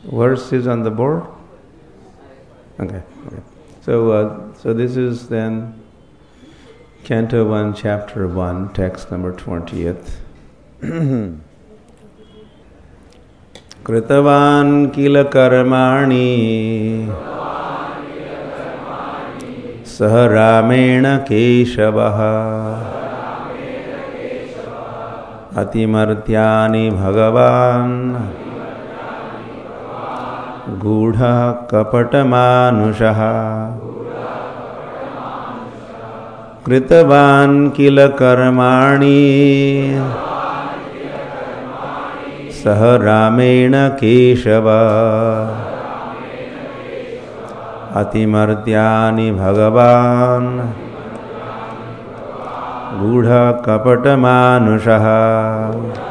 verse is on the board? Okay. So this is then Canto 1, Chapter 1, text number 20th. Kritavan kila karmani saha ramena keshavaha atimartyani bhagavan gudha kapatamanushaha kritavan kila karmani saha ramena keshava atimartyani bhagavan gudha kapatamanushaha.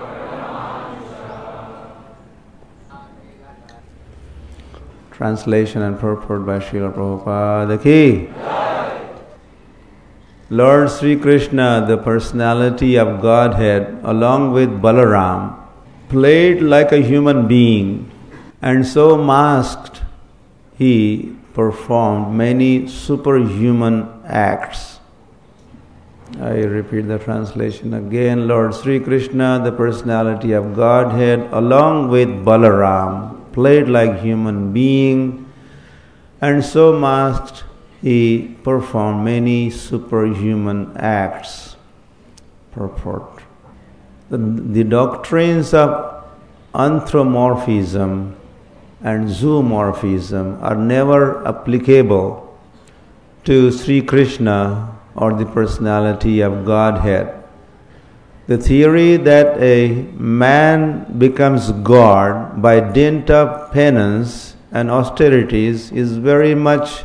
Translation and purport by Srila Prabhupada ki. Lord Sri Krishna, the personality of Godhead, along with Balaram, played like a human being, and so masked he performed many superhuman acts. I repeat the translation again. Lord Sri Krishna, the personality of Godhead, along with Balaram, played like human being, and so masked he performed many superhuman acts. Purport. The doctrines of anthropomorphism and zoomorphism are never applicable to Sri Krishna or the personality of Godhead. The theory that a man becomes God by dint of penance and austerities is very much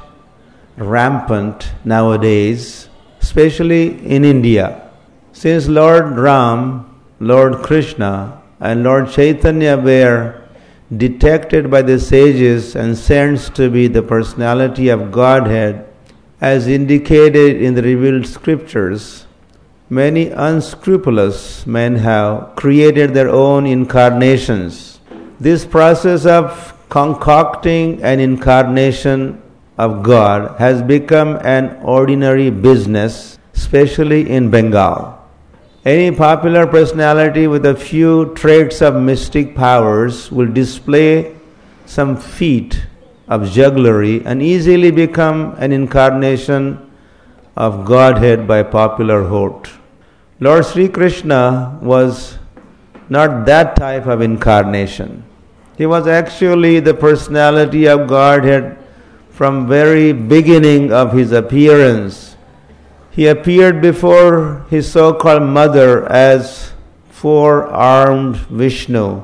rampant nowadays, especially in India. Since Lord Ram, Lord Krishna and Lord Chaitanya were detected by the sages and saints to be the personality of Godhead, as indicated in the revealed scriptures, many unscrupulous men have created their own incarnations. This process of concocting an incarnation of God has become an ordinary business, especially in Bengal. Any popular personality with a few traits of mystic powers will display some feat of jugglery and easily become an incarnation of Godhead by popular vote. Lord Sri Krishna was not that type of incarnation. He was actually the personality of Godhead from very beginning of his appearance. He appeared before his so-called mother as four-armed Vishnu.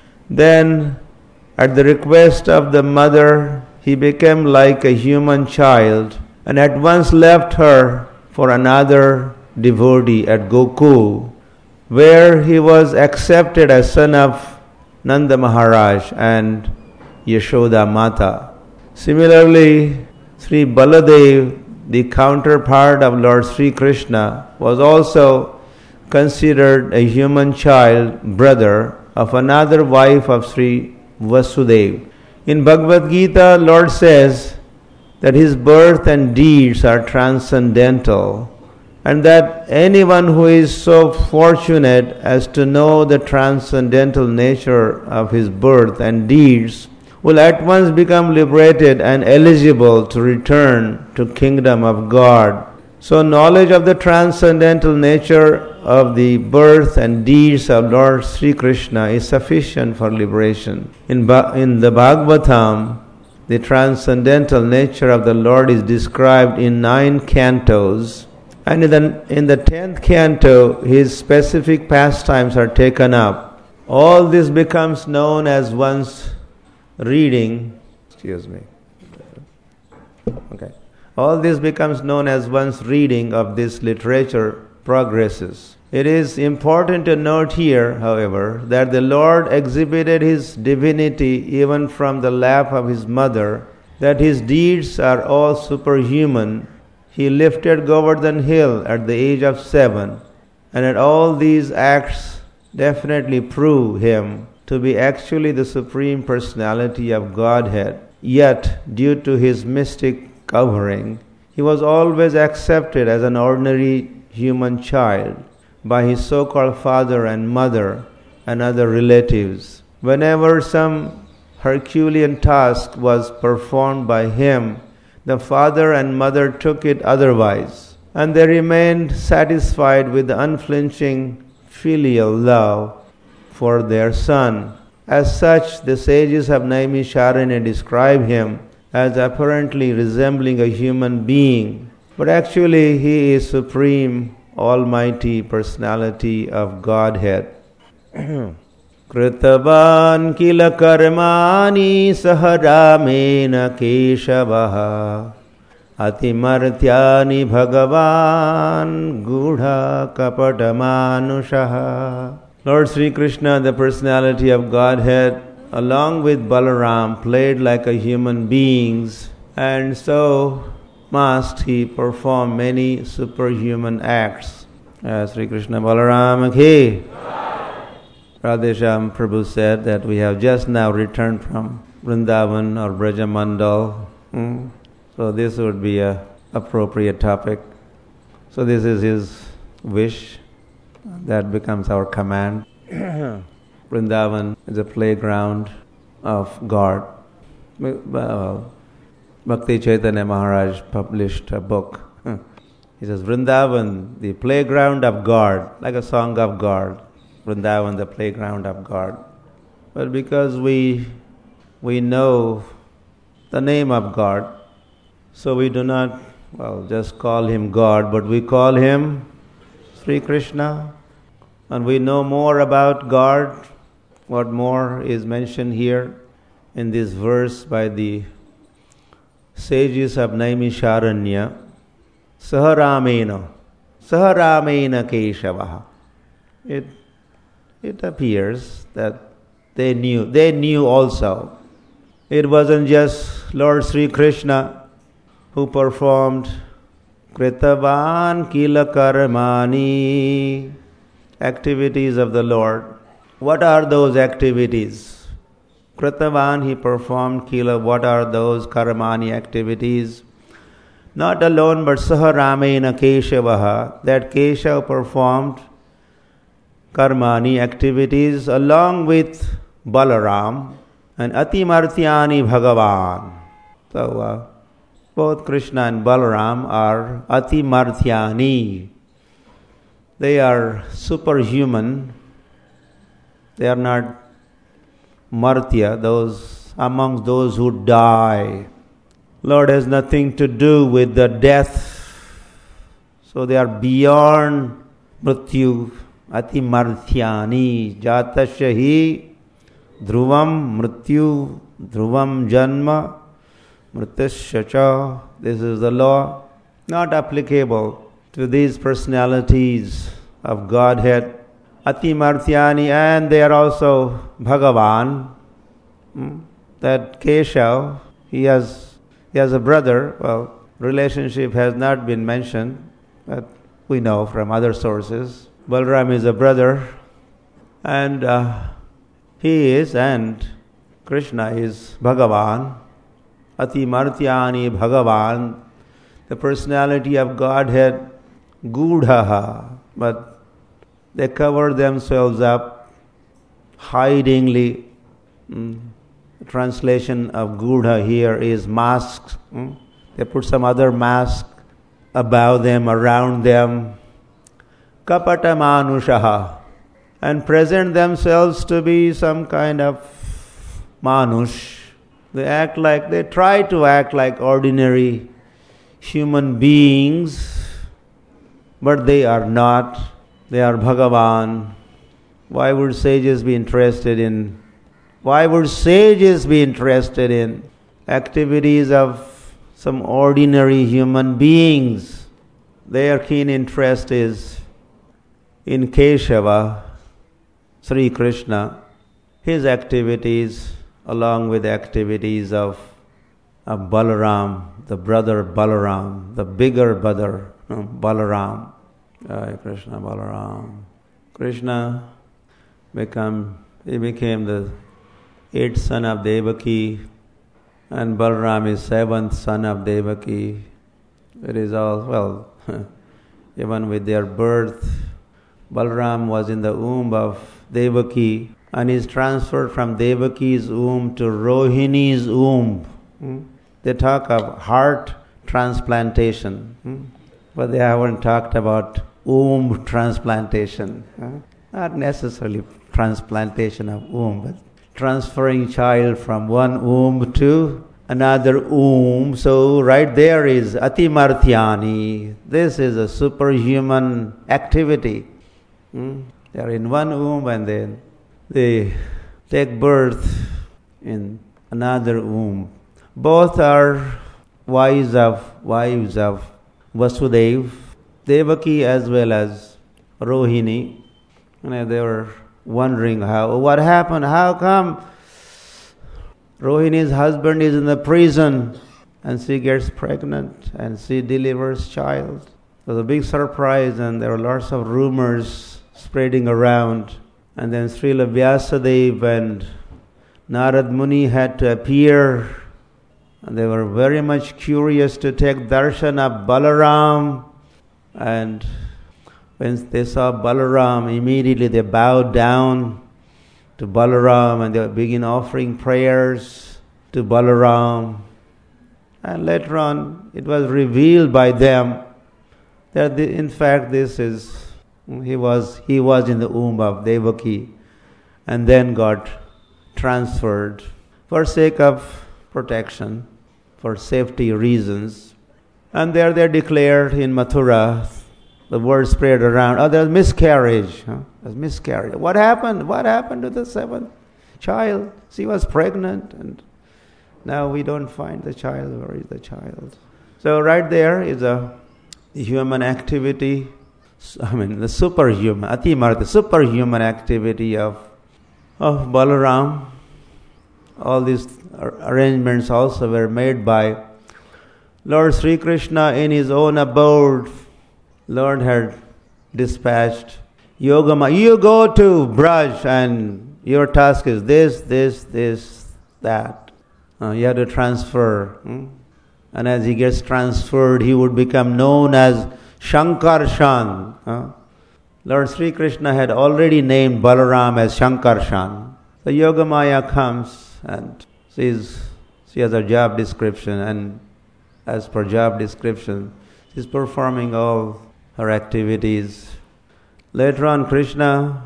Then, at the request of the mother, he became like a human child and at once left her for another devotee at Gokul, where he was accepted as son of Nanda Maharaj and Yashoda Mata. Similarly, Sri Baladev, the counterpart of Lord Sri Krishna, was also considered a human child, brother of another wife of Sri Vasudev. In Bhagavad Gita, Lord says that his birth and deeds are transcendental, and that anyone who is so fortunate as to know the transcendental nature of his birth and deeds will at once become liberated and eligible to return to kingdom of God. So knowledge of the transcendental nature of the birth and deeds of Lord Sri Krishna is sufficient for liberation. In the Bhagavatam, the transcendental nature of the Lord is described in 9 cantos, and in the 10th canto, his specific pastimes are taken up. All this becomes known as one's reading. All this becomes known as one's reading of this literature progresses. It is important to note here, however, that the Lord exhibited his divinity even from the lap of his mother, that his deeds are all superhuman. He lifted Govardhan Hill at the age of 7, and that all these acts definitely prove him to be actually the Supreme Personality of Godhead. Yet, due to his mystic covering, he was always accepted as an ordinary human child by his so-called father and mother and other relatives. Whenever some Herculean task was performed by him, the father and mother took it otherwise, and they remained satisfied with the unflinching filial love for their son. As such, the sages of Naimisharanya describe him as apparently resembling a human being, but actually he is Supreme Almighty Personality of Godhead. Kritavan kila karmani saharamena keshavaha atimartyani bhagavan gudha kapatamanushaha. Lord Sri Krishna, the personality of Godhead, along with Balaram, played like a human being, and so must he perform many superhuman acts. Sri Krishna Balaram ki. Radhesham Prabhu said that we have just now returned from Vrindavan or Brajamandal. So this would be an appropriate topic. So this is his wish. That becomes our command. Vrindavan is a playground of God. Bhakti Chaitanya Maharaj published a book. He says, Vrindavan, the playground of God, like a song of God. Vrindavan, the playground of God. But because we know the name of God, so we do not, just call him God, but we call him Sri Krishna. And we know more about God, what more is mentioned here in this verse by the sages of Naimisharanya. Saharamena Keshavaha. It appears that they knew also. It wasn't just Lord Sri Krishna who performed Kritavan kila karmani, activities of the Lord. What are those activities? Kritavan, he performed kila. What are those karmani activities? Not alone, but Saharamena Keshavaha, that Keshav performed karmani activities along with Balaram and Atimartyani Bhagavan. So both Krishna and Balaram are Atimartyani. They are superhuman. They are not martya, those amongst those who die. Lord has nothing to do with the death. So they are beyond mrityu. Atimartyani jatasya hi dhruvam mrityu dhruvam janma mritasya cha. This is the law, not applicable to these personalities of Godhead. Atimartyani, and they are also Bhagavan. That Keshav, he has a brother. Relationship has not been mentioned, but we know from other sources. Balaram is a brother, and Krishna is Bhagavan. Atimartyani Bhagavan, the personality of Godhead, Gudhaha, but they cover themselves up hidingly. The translation of Gudha here is masks. They put some other mask above them, around them. Kapata manushaha, and present themselves to be some kind of manush. They try to act like ordinary human beings, but they are not. They are Bhagavan. Why would sages be interested in activities of some ordinary human beings? Their keen interest is in Keshava, Sri Krishna, his activities along with the activities of Balaram, the brother Balaram, the bigger brother Balaram. Krishna Balaram. Krishna become He became the 8th son of Devaki, and Balaram is 7th son of Devaki. It is all, well, even with their birth, Balaram was in the womb of Devaki and is transferred from Devaki's womb to Rohini's womb. They talk of heart transplantation, but they haven't talked about womb transplantation. Not necessarily transplantation of womb, but transferring child from one womb to another womb. So right there is Atimarthyani. This is a superhuman activity. They are in one womb and then they take birth in another womb. Both are wives of Vasudeva, Devaki as well as Rohini. And they were wondering what happened, how come Rohini's husband is in the prison and she gets pregnant and she delivers child. It was a big surprise and there were lots of rumors spreading around. And then Srila Vyasadeva and Narad Muni had to appear. And they were very much curious to take darshan of Balaram. And when they saw Balaram, immediately they bowed down to Balaram and they begin offering prayers to Balaram. And later on, it was revealed by them that in fact he was in the womb of Devaki and then got transferred for sake of protection, for safety reasons. And there they declared in Mathura, the word spread around, there's miscarriage. There's miscarriage. What happened? What happened to the 7th child? She was pregnant and now we don't find the child. Where is the child? So right there is a human activity, the superhuman, Atimartha, superhuman activity of Balaram. All these arrangements also were made by Lord Sri Krishna in his own abode. Lord had dispatched Yogama, you go to Braj and your task is this, that. You have to transfer. And as he gets transferred, he would become known as Shankarshan. Lord Sri Krishna had already named Balaram as Shankarshan. So Yogamaya comes and she has a job description, and as per job description, she's performing all her activities. Later on, Krishna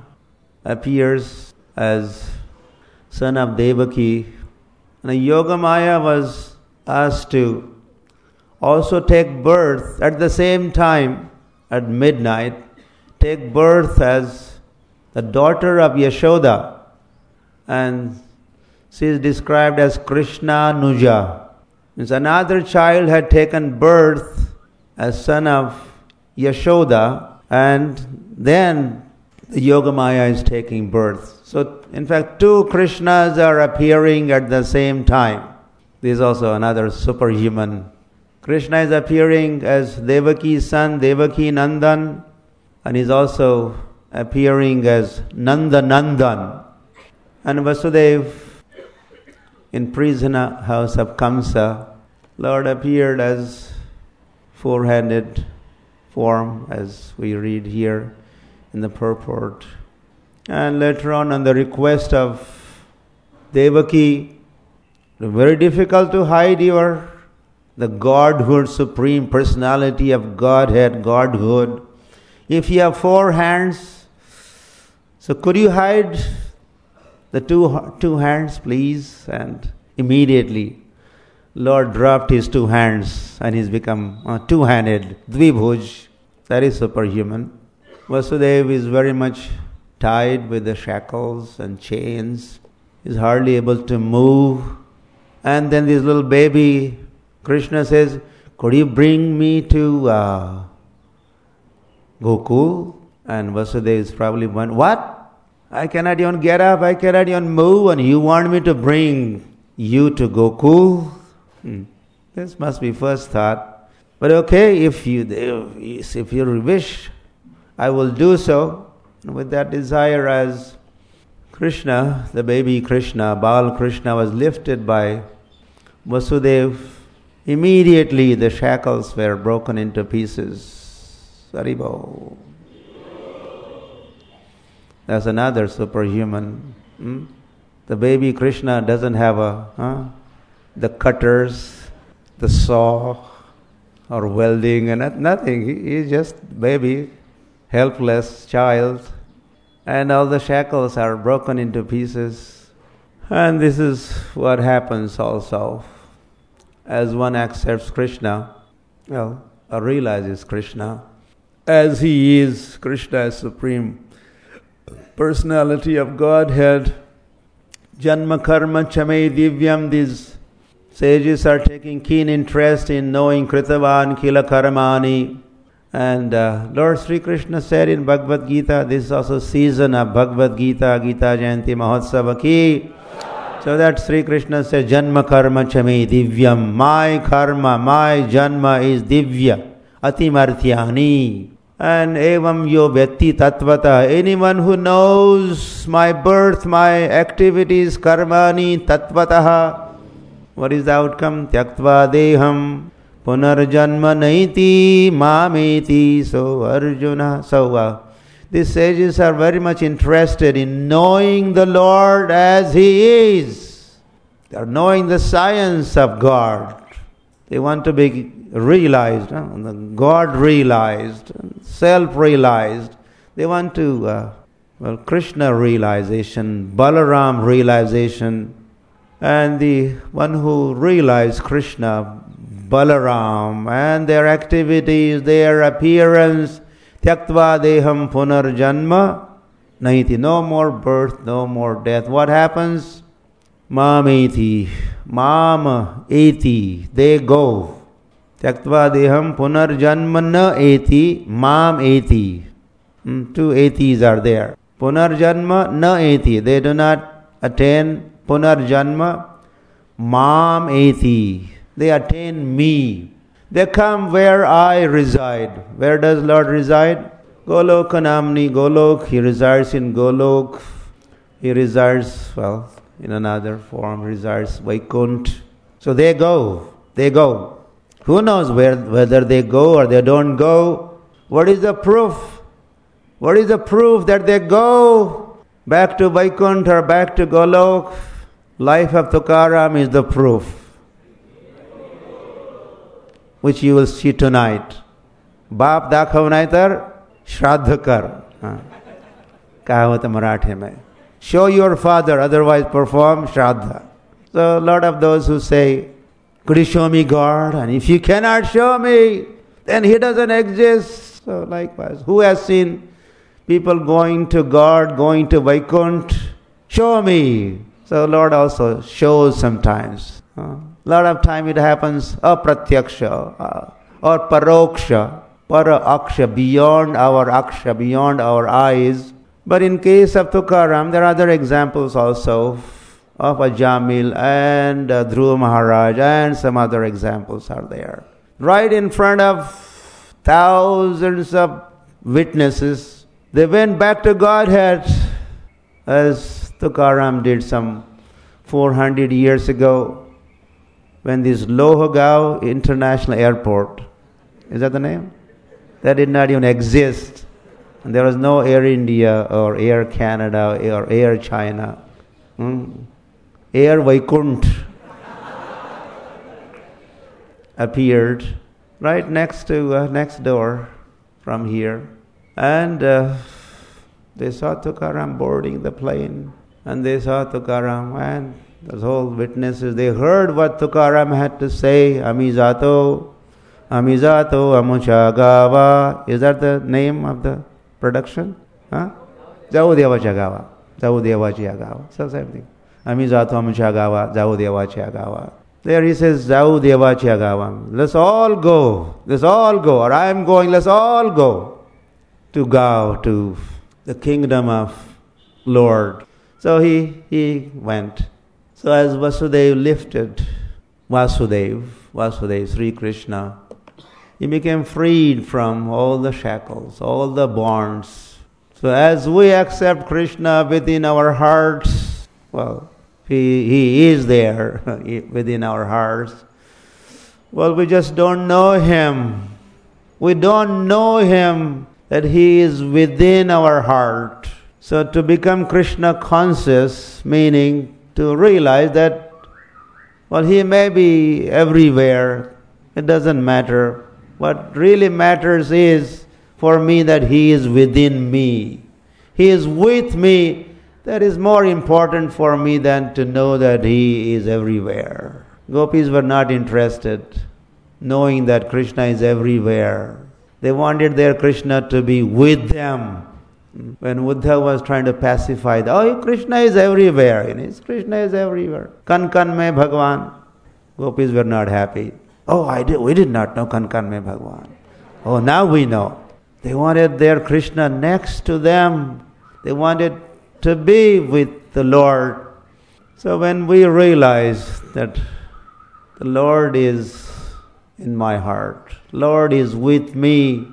appears as son of Devaki, and Yogamaya was asked to also take birth at the same time at midnight, take birth as the daughter of Yashoda, and she is described as Krishna Nuja. Means another child had taken birth as son of Yashoda, and then the Yogamaya is taking birth. So, in fact, 2 Krishnas are appearing at the same time. This is also another superhuman. Krishna is appearing as Devaki's son, Devaki Nandan, and is also appearing as Nanda Nandan. And Vasudeva, in prison house of Kamsa, Lord appeared as 4-handed form, as we read here in the purport. And later on the request of Devaki, very difficult to hide the Godhood, Supreme Personality of Godhead, Godhood. If you have 4 hands, so could you hide the two hands, please? And immediately, Lord dropped his 2 hands and he's become 2-handed, Dvibhuj. That is superhuman. Vasudeva is very much tied with the shackles and chains. He's hardly able to move. And then this little baby, Krishna says, could you bring me to Gokul? And Vasudeva is probably one, what? I cannot even get up, I cannot even move, and you want me to bring you to Gokul? This must be first thought. But okay, if you wish, I will do so. And with that desire, as Krishna, the baby Krishna, Bal Krishna, was lifted by Vasudeva. Immediately the shackles were broken into pieces. Haribol. That's another superhuman. The baby Krishna doesn't have the cutters, the saw, or welding, and nothing. He is just baby, helpless child. And all the shackles are broken into pieces. And this is what happens also. As one accepts Krishna, or realizes Krishna, as he is, Krishna as Supreme Personality of Godhead, Janma Karma Chame Divyam, these sages are taking keen interest in knowing Kritavan Kila Karmani. And Lord Sri Krishna said in Bhagavad Gita, this is also season of Bhagavad Gita, Gita Jayanti Mahotsava ki. So that Sri Krishna said, Janma Karma Chame Divyam, my karma, my janma is divya, atimarthyani. And evam yo vyatti tatvata, anyone who knows my birth, my activities, karmani tatvataha, what is the outcome? Tyaktva deham punarjanma naiti mameti. So Arjuna, these sages are very much interested in knowing the Lord as He is. They are knowing the science of God. They want to be realized, God realized, self-realized. They want to, Krishna realization, Balaram realization. And the one who realized Krishna, Balaram, and their activities, their appearance, Tyaktva deham punarjanma naiti. No more birth, no more death. What happens? Mameti. Mam eti. They go. Tyaktva deham punarjanma na eti. Mam eti. Two etis are there. Punarjanma na eti. They do not attain punarjanma. Mam eti. They attain me. They come where I reside. Where does Lord reside? Goloka Namni, Golok. He resides in Golok. He resides, in another form, resides Vaikunt. So they go. They go. Who knows whether they go or they don't go? What is the proof? What is the proof that they go back to Vaikunt or back to Golok? Life of Tukaram is the proof, which you will see tonight. Baap dakhav naitar shraddha kar. Kahavata Marathi mein. Show your father, otherwise perform shraddha. So a lot of those who say, could you show me God? And if you cannot show me, then He doesn't exist. So likewise, who has seen people going to God, going to Vaikunt? Show me. So Lord also shows sometimes. A lot of time it happens apratyaksha or paroksha, para-aksha, beyond our aksha, beyond our eyes. But in case of Tukaram, there are other examples also of Ajamil and Dhruva Maharaj, and some other examples are there. Right in front of thousands of witnesses, they went back to Godhead, as Tukaram did some 400 years ago, when this Lohagaon International Airport, is that the name? That did not even exist. And there was no Air India or Air Canada or Air China. Air Vaikunt appeared right next door from here. And they saw Tukaram boarding the plane. And they saw Tukaram and those whole witnesses. They heard what Tukaram had to say. Amizato, Amuchagawa. Is that the name of the production? Jaudevacha Gawa. Jaudevacha Gawa. So same thing. Amizato, Amuchagawa, Jaudevacha Gawa. There he says, Jaudevacha Gawa. Let's all go. Let's all go. Or I am going, let's all go to Gao, to the kingdom of Lord. So he went. So as Vasudeva lifted, Vasudeva, Sri Krishna, he became freed from all the shackles, all the bonds. So as we accept Krishna within our hearts, well, He is there within our hearts. Well, we just don't know Him. We don't know Him, that He is within our heart. So to become Krishna conscious, meaning to realize that, well, He may be everywhere. It doesn't matter. What really matters is for me that He is within me. He is with me. That is more important for me than to know that He is everywhere. Gopis were not interested knowing that Krishna is everywhere. They wanted their Krishna to be with them. When Uddhava was trying to pacify, Krishna is everywhere. Krishna is everywhere. Kan kan mein Bhagwan. Gopis were not happy. We did not know kan kan mein Bhagwan. Now we know. They wanted their Krishna next to them. They wanted to be with the Lord. So when we realize that the Lord is in my heart, Lord is with me,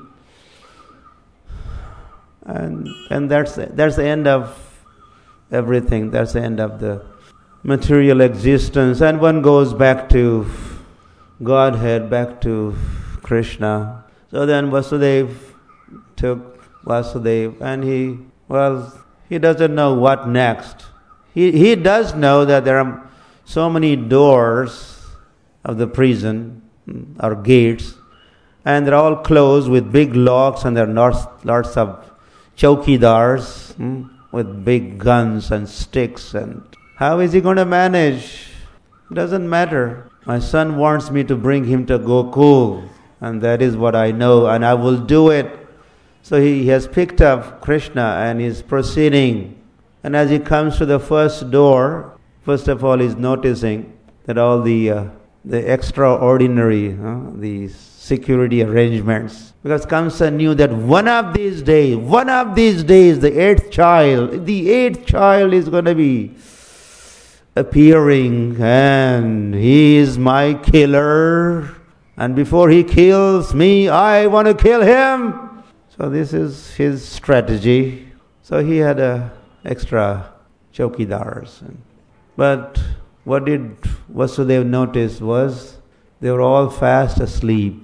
and that's the end of everything. That's the end of the material existence, and one goes back to Godhead, back to Krishna. So then Vasudeva took Vasudeva, and he doesn't know what next. He does know that there are so many doors of the prison, or gates, and they're all closed with big locks, and there are lots of chowkidars with big guns and sticks. And how is he going to manage? Doesn't matter. My son wants me to bring him to Gokul, and that is what I know, and I will do it. So he has picked up Krishna and is proceeding. And as he comes to the first door, first of all he's noticing that all the extraordinary, the security arrangements. Because Kamsa knew that one of these days, the eighth child is going to be appearing, and he is my killer. And before he kills me, I want to kill him. So this is his strategy. So he had extra chowkidars. But what did Vasudeva notice was they were all fast asleep.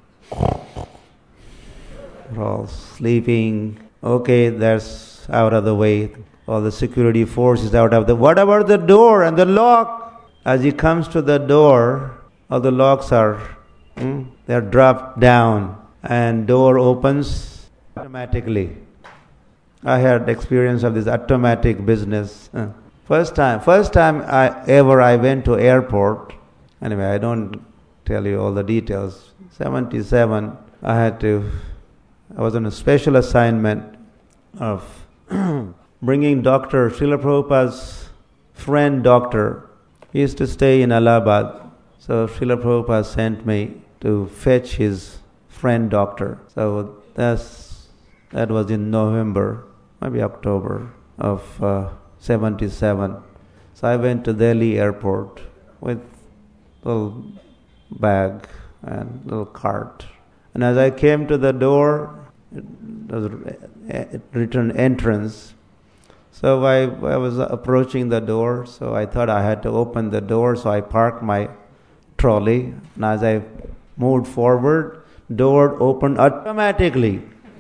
They're all sleeping. Okay, that's out of the way. All the security force is out of the... What about the door and the lock? As he comes to the door, all the locks are... they're dropped down, and door opens automatically. I had experience of this automatic business. First time I went to airport. Anyway, I don't tell you all the details. 77, I was on a special assignment of bringing Dr. Srila Prabhupada's friend doctor. He used to stay in Allahabad. So Srila Prabhupada sent me to fetch his friend doctor. So that was in November, maybe October of 77. So I went to Delhi airport with a little bag and little cart. And as I came to the door, it was written entrance. So I was approaching the door, so I thought I had to open the door, so I parked my trolley. And as I moved forward, door opened automatically.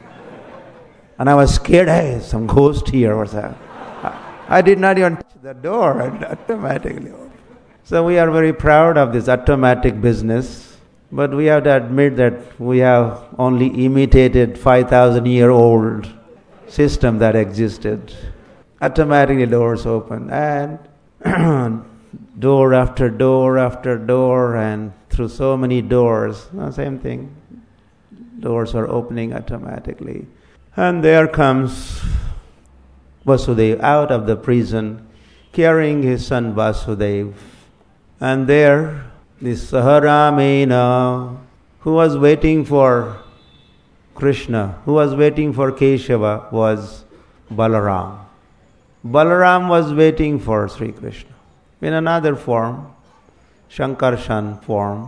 And I was scared, hey, some ghost here or something. I did not even touch the door, it automatically opened. So we are very proud of this automatic business, but we have to admit that we have only imitated 5,000-year-old system that existed. Automatically doors open, and door after door after door, and through so many doors, same thing. Doors are opening automatically. And there comes Vasudeva out of the prison, carrying his son Vasudeva. And there, this Saharamena, who was waiting for Krishna, who was waiting for Keshava, was Balaram. Balaram was waiting for Sri Krishna in another form, Shankarshan form,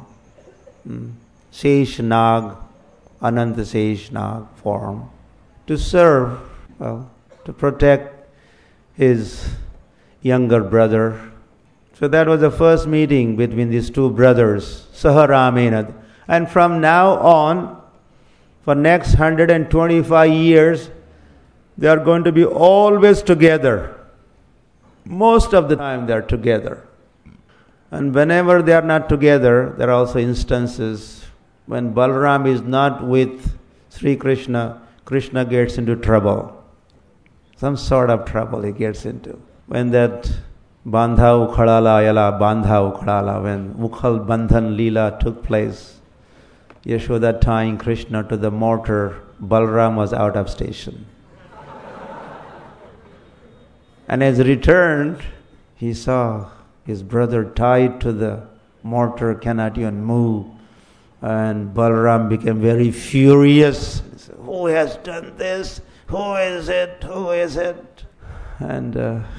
Seshnag, Ananta Seshnag form, to serve Well, to protect his younger brother. So that was the first meeting between these two brothers, Saharamena. And from now on, for next 125 years, they are going to be always together. Most of the time they are together. And whenever they are not together, there are also instances when Balaram is not with Sri Krishna, Krishna gets into trouble. Some sort of trouble he gets into. When that Bandha Ukhalala Yala Bandha Ukhalala, when Ukhal Bandhan Leela took place, Yashoda tying Krishna to the mortar, Balaram was out of station. And as he returned, he saw his brother tied to the mortar, cannot even move. And Balaram became very furious. He said, who has done this? Who is it? Who is it? And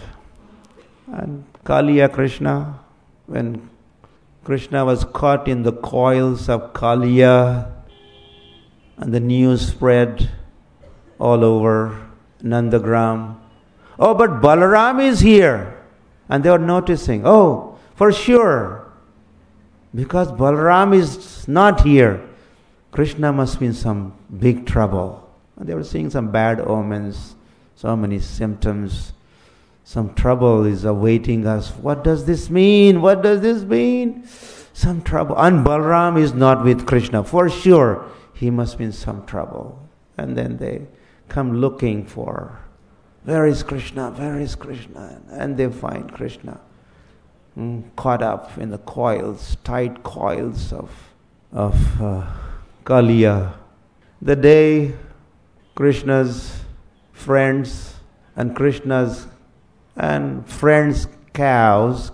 Kaliya Krishna, when Krishna was caught in the coils of Kaliya, and the news spread all over Nandagram. Oh, but Balaram is here. And they were noticing, oh, for sure, because Balaram is not here, Krishna must be in some big trouble. And they were seeing some bad omens, so many symptoms. Some trouble is awaiting us. What does this mean? What does this mean? Some trouble. And Balaram is not with Krishna. For sure, he must be in some trouble. And then they come looking for, where is Krishna? Where is Krishna? And they find Krishna caught up in the coils, tight coils of Kaliya. The day Krishna's friends and Krishna's and friends' cows,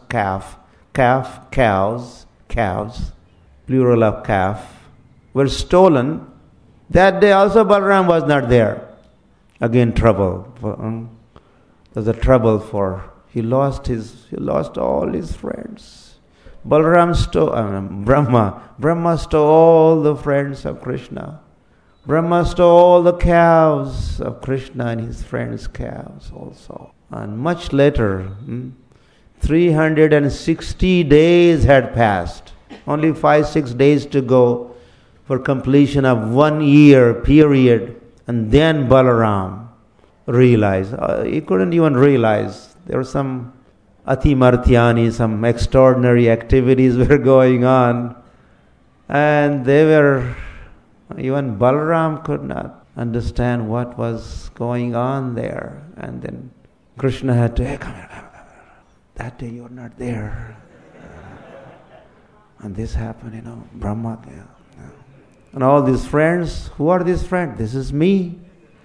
plural of calf, were stolen, that day also Balaram was not there. Again trouble. There's a trouble for he lost all his friends. Balaram stole Brahma stole all the friends of Krishna. Brahma stole all the cows of Krishna and his friends' cows also. And much later, 360 days had passed. Only 5-6 days to go for completion of 1 year period. And then Balaram realized, he couldn't even realize, there were some Atimartyani, some extraordinary activities were going on. And even Balaram could not understand what was going on there. And then Krishna had to, hey, come here. That day you were not there. And this happened, Brahma. And all these friends, who are these friends? This is me.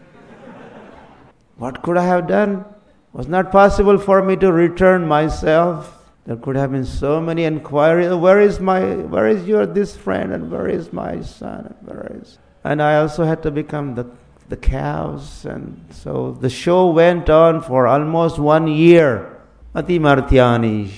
What could I have done? It was not possible for me to return myself. There could have been so many inquiries. Where is your this friend? And where is my son? And I also had to become the cows. And so the show went on for almost 1 year. Atimartyani.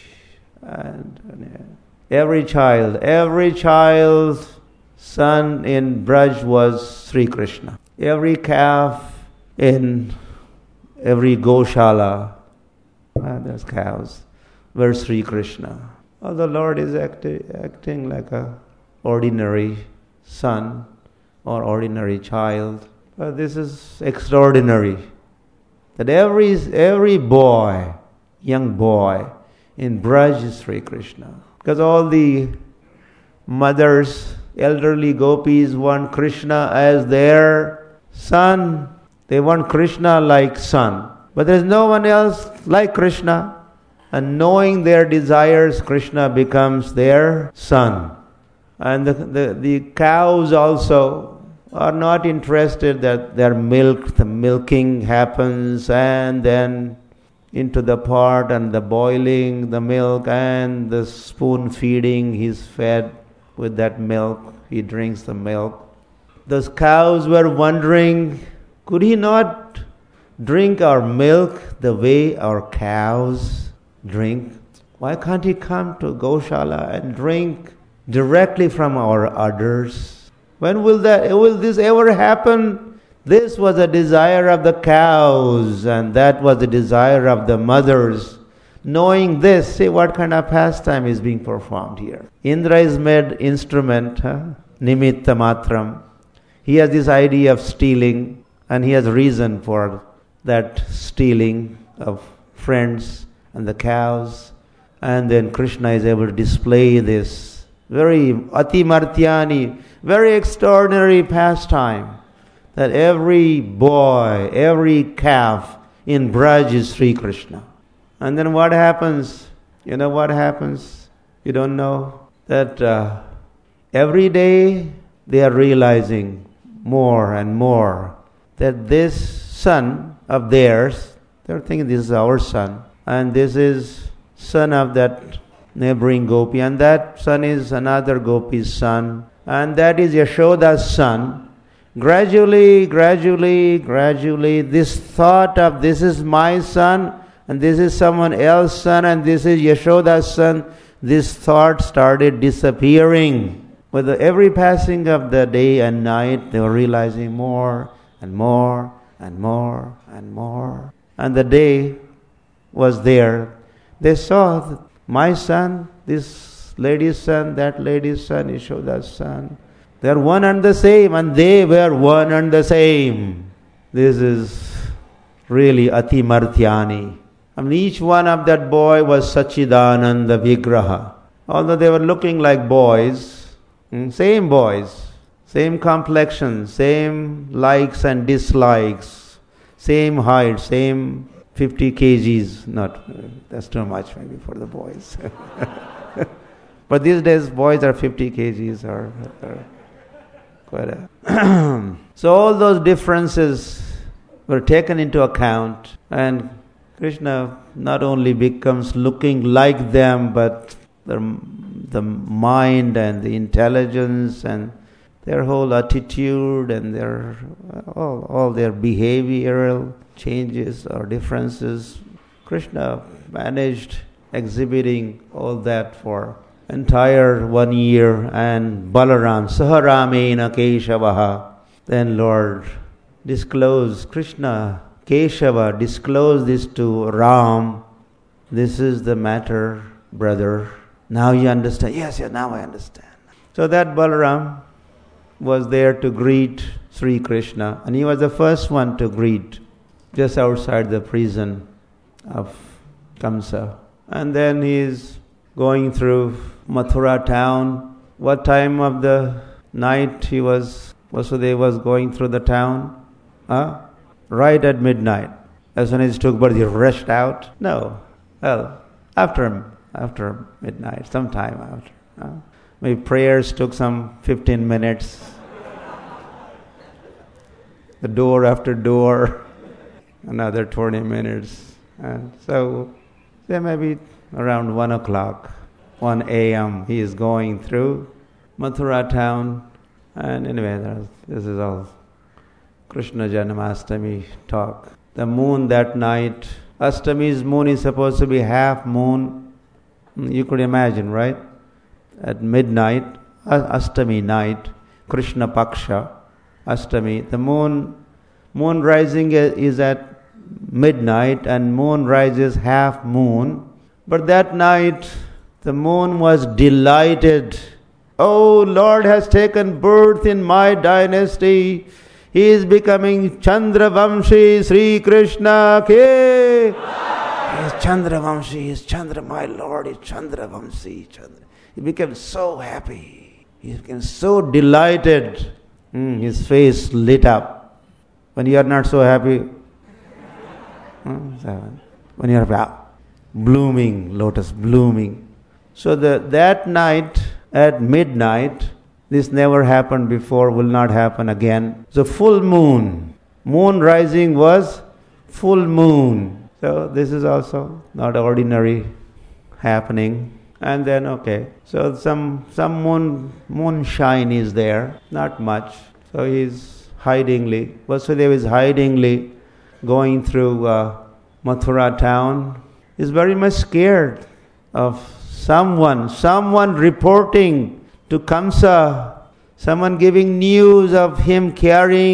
And every child's son in Braj was Sri Krishna. Every calf in every Goshala, there's cows, were Sri Krishna. Oh, the Lord is acting like a ordinary son or ordinary child. But this is extraordinary. That every boy, young boy in Braj is Sri Krishna. Because all the mothers, elderly gopis want Krishna as their son. They want Krishna like son. But there is no one else like Krishna. And knowing their desires, Krishna becomes their son. And the cows also are not interested that their milk, the milking happens and then into the pot and the boiling the milk and the spoon feeding, he's fed with that milk, he drinks the milk. Those cows were wondering, could he not drink our milk the way our cows drink? Why can't he come to Goshala and drink directly from our udders? When will this ever happen? This was the desire of the cows, and that was the desire of the mothers. Knowing this, see what kind of pastime is being performed here. Indra is made instrument, nimitta matram. He has this idea of stealing, and he has reason for that stealing of friends and the cows. And then Krishna is able to display this very atimartyani, very extraordinary pastime, that every boy, every calf in Braj is Sri Krishna. And then what happens? You know what happens? You don't know? That every day they are realizing more and more that this son of theirs, they're thinking this is our son, and this is son of that neighboring gopi, and that son is another gopi's son, and that is Yashoda's son. Gradually, this thought of this is my son, and this is someone else's son, and this is Yashoda's son, this thought started disappearing. With every passing of the day and night, they were realizing more and more and more and more. And the day was there. They saw that my son, this lady's son, that lady's son, Yashoda's son. They are one and the same, and they were one and the same. This is really atimartyani. I mean, each one of that boy was Sachidananda Vigraha. Although they were looking like boys, same boys, same complexion, same likes and dislikes, same height, same 50 kgs. That's too much maybe for the boys. But these days boys are 50 kgs or quite a So all those differences were taken into account, and Krishna not only becomes looking like them, but the mind and the intelligence and their whole attitude and their all their behavioral changes or differences. Krishna managed exhibiting all that for entire 1 year, and Balaram, Saharamena Keshavaha. Then Lord disclosed, Krishna, Keshava disclosed this to Ram. This is the matter, brother. Now you understand. Yes, now I understand. So that Balaram was there to greet Sri Krishna, and he was the first one to greet just outside the prison of Kamsa. And then he is going through Mathura town. What time of the night Vasudeva was going through the town? Right at midnight. As soon as he took birth, he rushed out? No. Well, after midnight, sometime after. Maybe prayers took some 15 minutes. The door after door, another 20 minutes. And so, maybe around 1 o'clock, 1 a.m., he is going through Mathura town. And anyway, this is all Krishna Janamastami talk. The moon that night, Ashtami's moon is supposed to be half moon. You could imagine, right? At midnight, Ashtami night, Krishna Paksha, Ashtami, the moon rising is at midnight, and moon rises half moon. But that night, the moon was delighted. Oh, Lord has taken birth in my dynasty. He is becoming Chandravamshi, Sri Krishna ke. He is Chandravamshi, he is Chandra, my Lord is Chandravamshi. He became so happy. He became so delighted. His face lit up. When you are not so happy, when you are blooming, lotus blooming. So that night at midnight, this never happened before, will not happen again. So full moon rising was full moon. So this is also not ordinary happening. And then so some moonshine is there, not much. So he's Vasudeva is hidingly going through Mathura town. He's very much scared of someone reporting to Kamsa, someone giving news of him carrying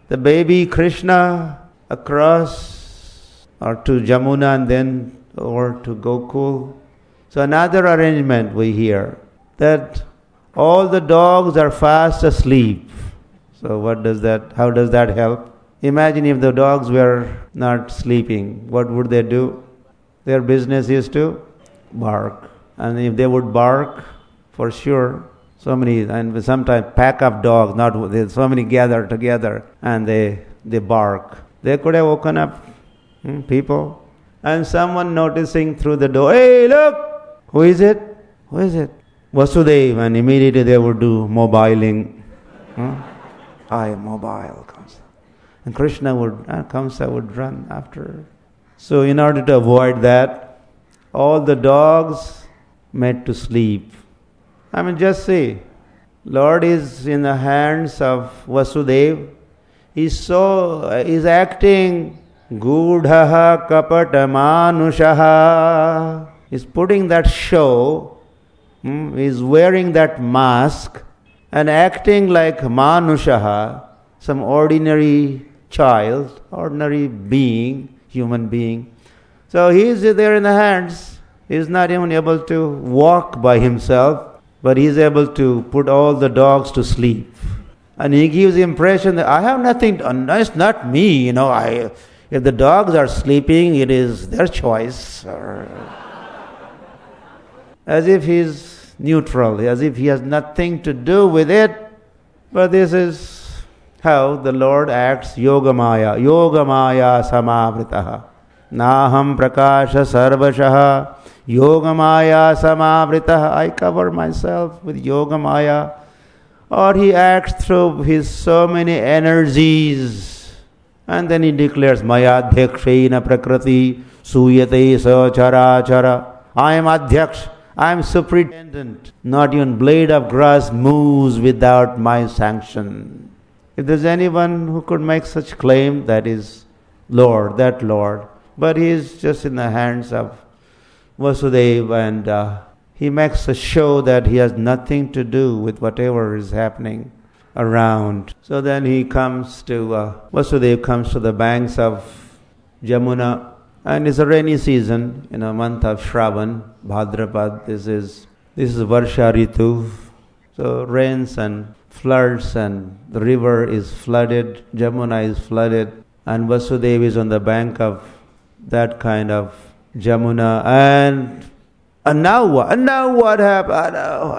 the baby Krishna across or to Jamuna and then over to Gokul. So another arrangement we hear that all the dogs are fast asleep. So how does that help? Imagine if the dogs were not sleeping, what would they do? Their business is to bark. And if they would bark, for sure, so many, and sometimes pack of dogs, so many gather together and they bark. They could have woken up people. And someone noticing through the door, hey, look, who is it? Who is it? Vasudeva, and immediately they would do mobiling. Hi, mobile comes. And Krishna Kamsa would run after. So in order to avoid that, all the dogs made to sleep. I mean, just see, Lord is in the hands of Vasudeva. He's acting Gudhaha Kapatamanushaha. He's putting that show, he's wearing that mask and acting like Manushaha, some ordinary child, ordinary being, human being. So he's there in the hands. He's not even able to walk by himself, but he's able to put all the dogs to sleep. And he gives the impression that I have nothing, it's not me, if the dogs are sleeping, it is their choice. As if he's neutral, as if he has nothing to do with it. But this is how the Lord acts, Yogamaya samavritaha. Naham prakasha sarvashaha, Yogamaya samavritaha. I cover myself with Yogamaya. Or he acts through his so many energies. And then he declares, Maya adhyakshena prakriti suyate sa chara chara. I am adhyaksh, I am superintendent. Not even blade of grass moves without my sanction. If there's anyone who could make such claim, that is Lord, that Lord. But he is just in the hands of Vasudeva, and he makes a show that he has nothing to do with whatever is happening around. So then Vasudeva comes to the banks of Jamuna, and it's a rainy season, in a month of Shravan, Bhadrapad. This is Varsha Ritu. So rains and floods, and the river is flooded, Jamuna is flooded, and Vasudeva is on the bank of that kind of Jamuna. And now what? And now what happened?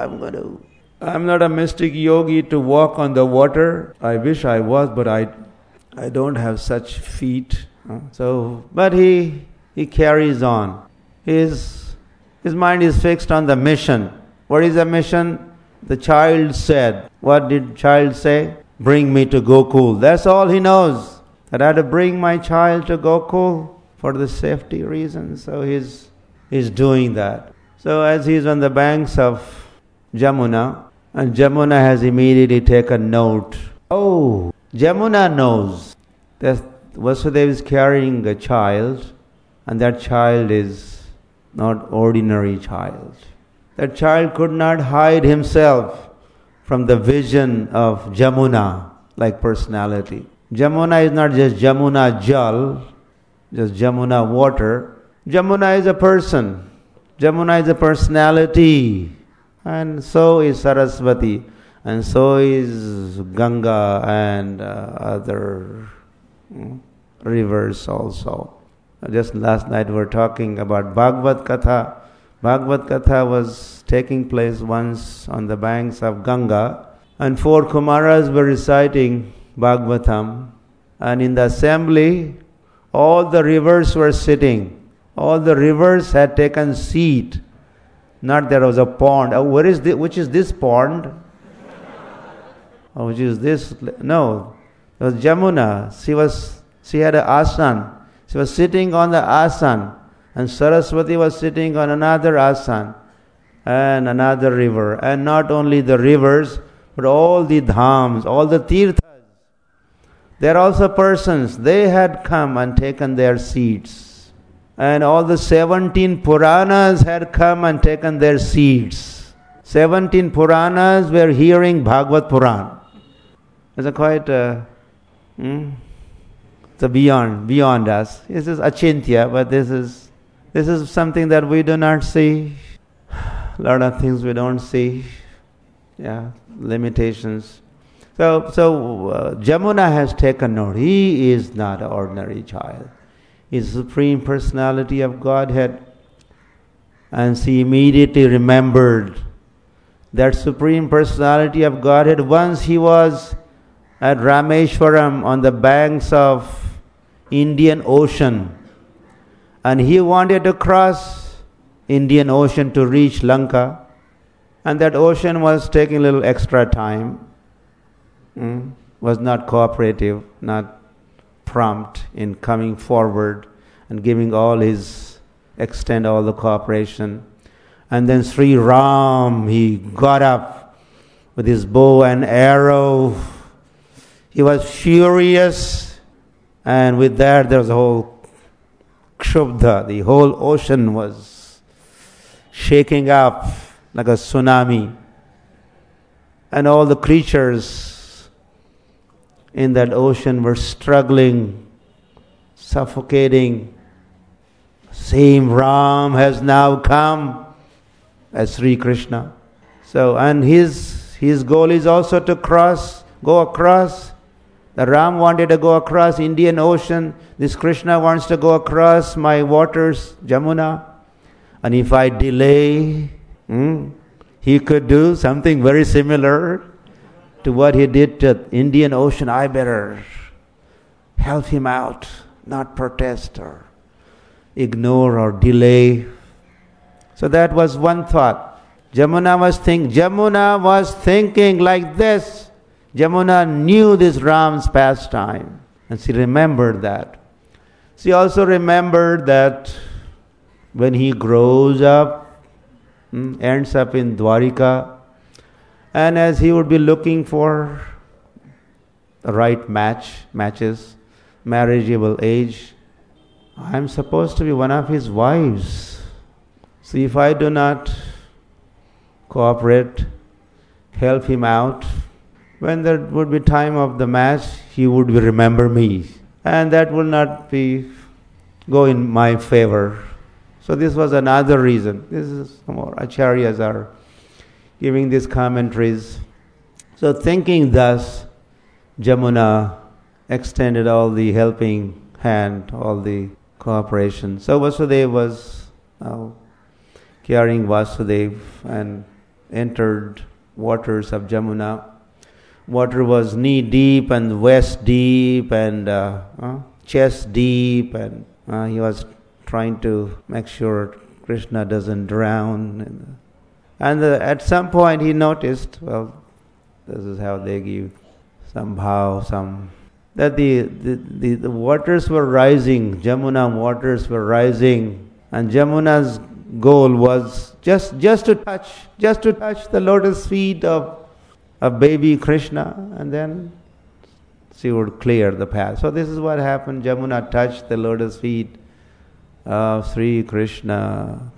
I'm not a mystic yogi to walk on the water. I wish I was, but I don't have such feet. But he carries on. His mind is fixed on the mission. What is the mission? The child said. What did child say? Bring me to Gokul. That's all he knows. That I had to bring my child to Gokul for the safety reasons. So he's doing that. So as he's on the banks of Jamuna, and Jamuna has immediately taken note. Oh, Jamuna knows that Vasudeva is carrying a child, and that child is not ordinary child. That child could not hide himself from the vision of Jamuna, like personality. Jamuna is not just Jamuna Jal, just Jamuna water. Jamuna is a person. Jamuna is a personality. And so is Saraswati. And so is Ganga and other rivers also. Just last night we were talking about Bhagavad Katha. Bhagavad Katha was taking place once on the banks of Ganga, and 4 Kumaras were reciting Bhagavatam, and in the assembly all the rivers were sitting. All the rivers had taken seat. Not there was a pond. Oh, which is this pond? Oh, which is this? No, it was Jamuna. She had an asan. She was sitting on the asan, and Saraswati was sitting on another asan, and another river. And not only the rivers, but all the dhams, all the tirthas. They are also persons. They had come and taken their seats. And all the 17 Puranas had come and taken their seats. 17 Puranas were hearing Bhagavad Puran. It's a quite So beyond us. This is achintya, but this is something that we do not see. A lot of things we don't see. Yeah, limitations. So Jamuna has taken note. He is not an ordinary child. He is the Supreme Personality of Godhead. And she immediately remembered that Supreme Personality of Godhead. Once he was at Rameshwaram on the banks of Indian Ocean, and he wanted to cross Indian Ocean to reach Lanka, and that ocean was taking a little extra time, was not cooperative, not prompt in coming forward and giving extend all the cooperation. And then Sri Ram, he got up with his bow and arrow. He was furious, and with that there was a whole kshubdha. The whole ocean was shaking up like a tsunami, and all the creatures in that ocean were struggling, suffocating. Same Ram has now come as Sri Krishna. So, and his goal is also to go across. The Ram wanted to go across Indian Ocean. This Krishna wants to go across my waters, Jamuna. And if I delay, he could do something very similar to what he did to Indian Ocean. I better help him out, not protest or ignore or delay. So that was one thought. Jamuna was thinking like this. Jamuna knew this Ram's pastime, and she remembered that. She also remembered that when he grows up, ends up in Dwarika, and as he would be looking for the right matches, marriageable age, I am supposed to be one of his wives. So if I do not cooperate, help him out, when there would be time of the match, he would remember me, and that will not go in my favor. So this was another reason. This is some more acharyas are giving these commentaries. So thinking thus, Jamuna extended all the helping hand, all the cooperation. So Vasudeva was now carrying Vasudeva and entered waters of Jamuna. Water was knee deep and waist deep and chest deep, and he was trying to make sure Krishna doesn't drown. And at some point he noticed, this is how they give that the waters were rising, Jamuna waters were rising, and Jamuna's goal was just to touch the lotus feet of baby Krishna, and then she would clear the path. So this is what happened. Jamuna touched the lotus feet of Sri Krishna.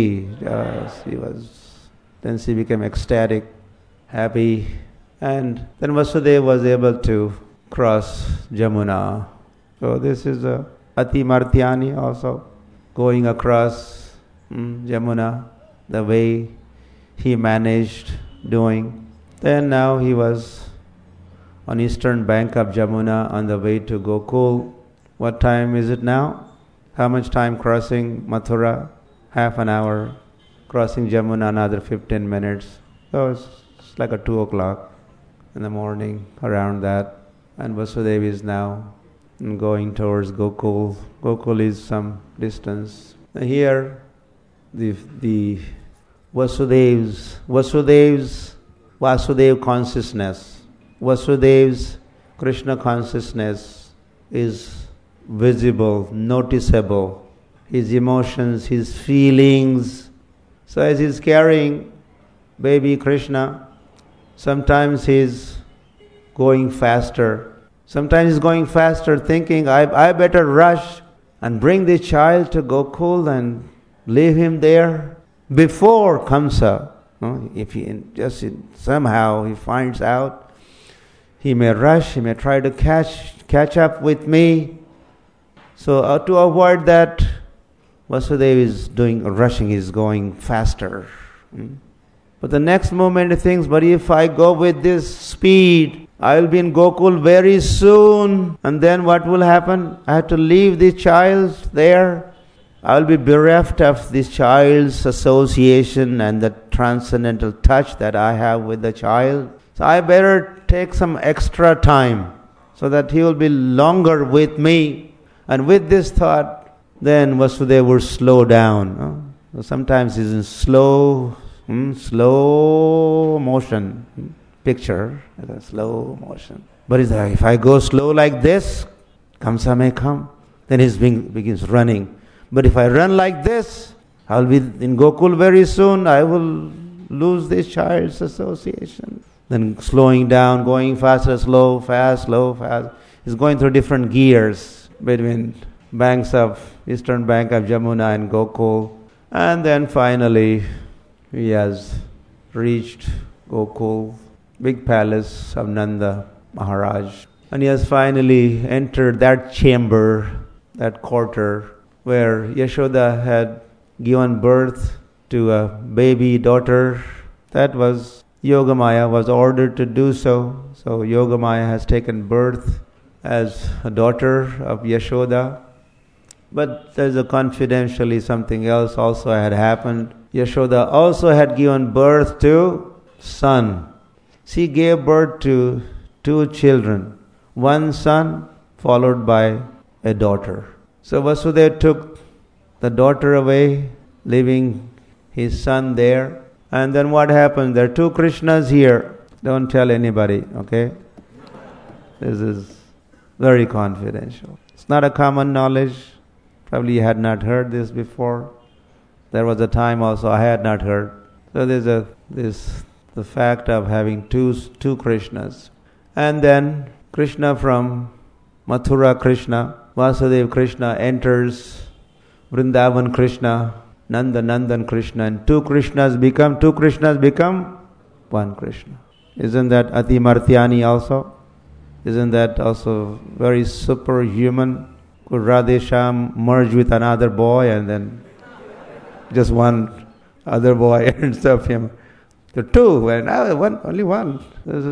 Then she became ecstatic, happy, and then Vasudeva was able to cross Jamuna. So this is Ati Martyani also going across Jamuna, the way he managed doing. Then now he was on eastern bank of Jamuna on the way to Gokul. What time is it now? How much time crossing Mathura? Half an hour. Crossing Jamuna another 15 minutes. So it's like 2 o'clock in the morning, around that. And Vasudeva is now going towards Gokul. Gokul is some distance. Here, the Vasudeva's consciousness, Vasudeva's Krishna consciousness is visible, noticeable. His emotions, his feelings. So as he's carrying baby Krishna, sometimes he's going faster. Sometimes he's going faster thinking, I better rush and bring the child to Gokul and leave him there before Kamsa. If he somehow he finds out, he may rush, he may try to catch up with me. So to avoid that, Vasudeva is rushing, he's going faster. But the next moment he thinks, but if I go with this speed, I will be in Gokul very soon. And then what will happen? I have to leave this child there. I will be bereft of this child's association and the transcendental touch that I have with the child. So I better take some extra time so that he will be longer with me. And with this thought, then Vasudeva will slow down. So sometimes he's in slow motion. Picture, slow motion. But he's like, if I go slow like this, Kamsa may come. Then he begins running. But if I run like this, I'll be in Gokul very soon. I will lose this child's association. Then slowing down, going faster, slow, fast, slow, fast. He's going through different gears between banks of eastern bank of Jamuna and Gokul. And then finally, he has reached Gokul, big palace of Nanda Maharaj. And he has finally entered that chamber, that quarter, where Yashoda had given birth to a baby daughter. That was Yogamaya was ordered to do so. So Yogamaya has taken birth as a daughter of Yashoda. But there's confidentially something else also had happened. Yashoda also had given birth to son. She gave birth to 2 children, one son followed by a daughter. So Vasudeva took the daughter away, leaving his son there. And then what happened? There are 2 Krishnas here. Don't tell anybody, okay? This is very confidential. It's not a common knowledge. Probably you had not heard this before. There was a time also I had not heard. So there's the fact of having two Krishnas. And then Krishna from Mathura Krishna, Vasudeva Krishna enters Vrindavan Krishna, Nandan Krishna, and 2 Krishnas become one Krishna. Isn't that Ati Martyani also? Isn't that also very superhuman? Could Radhesham merge with another boy and then just one other boy ends up him? The 2 and only one.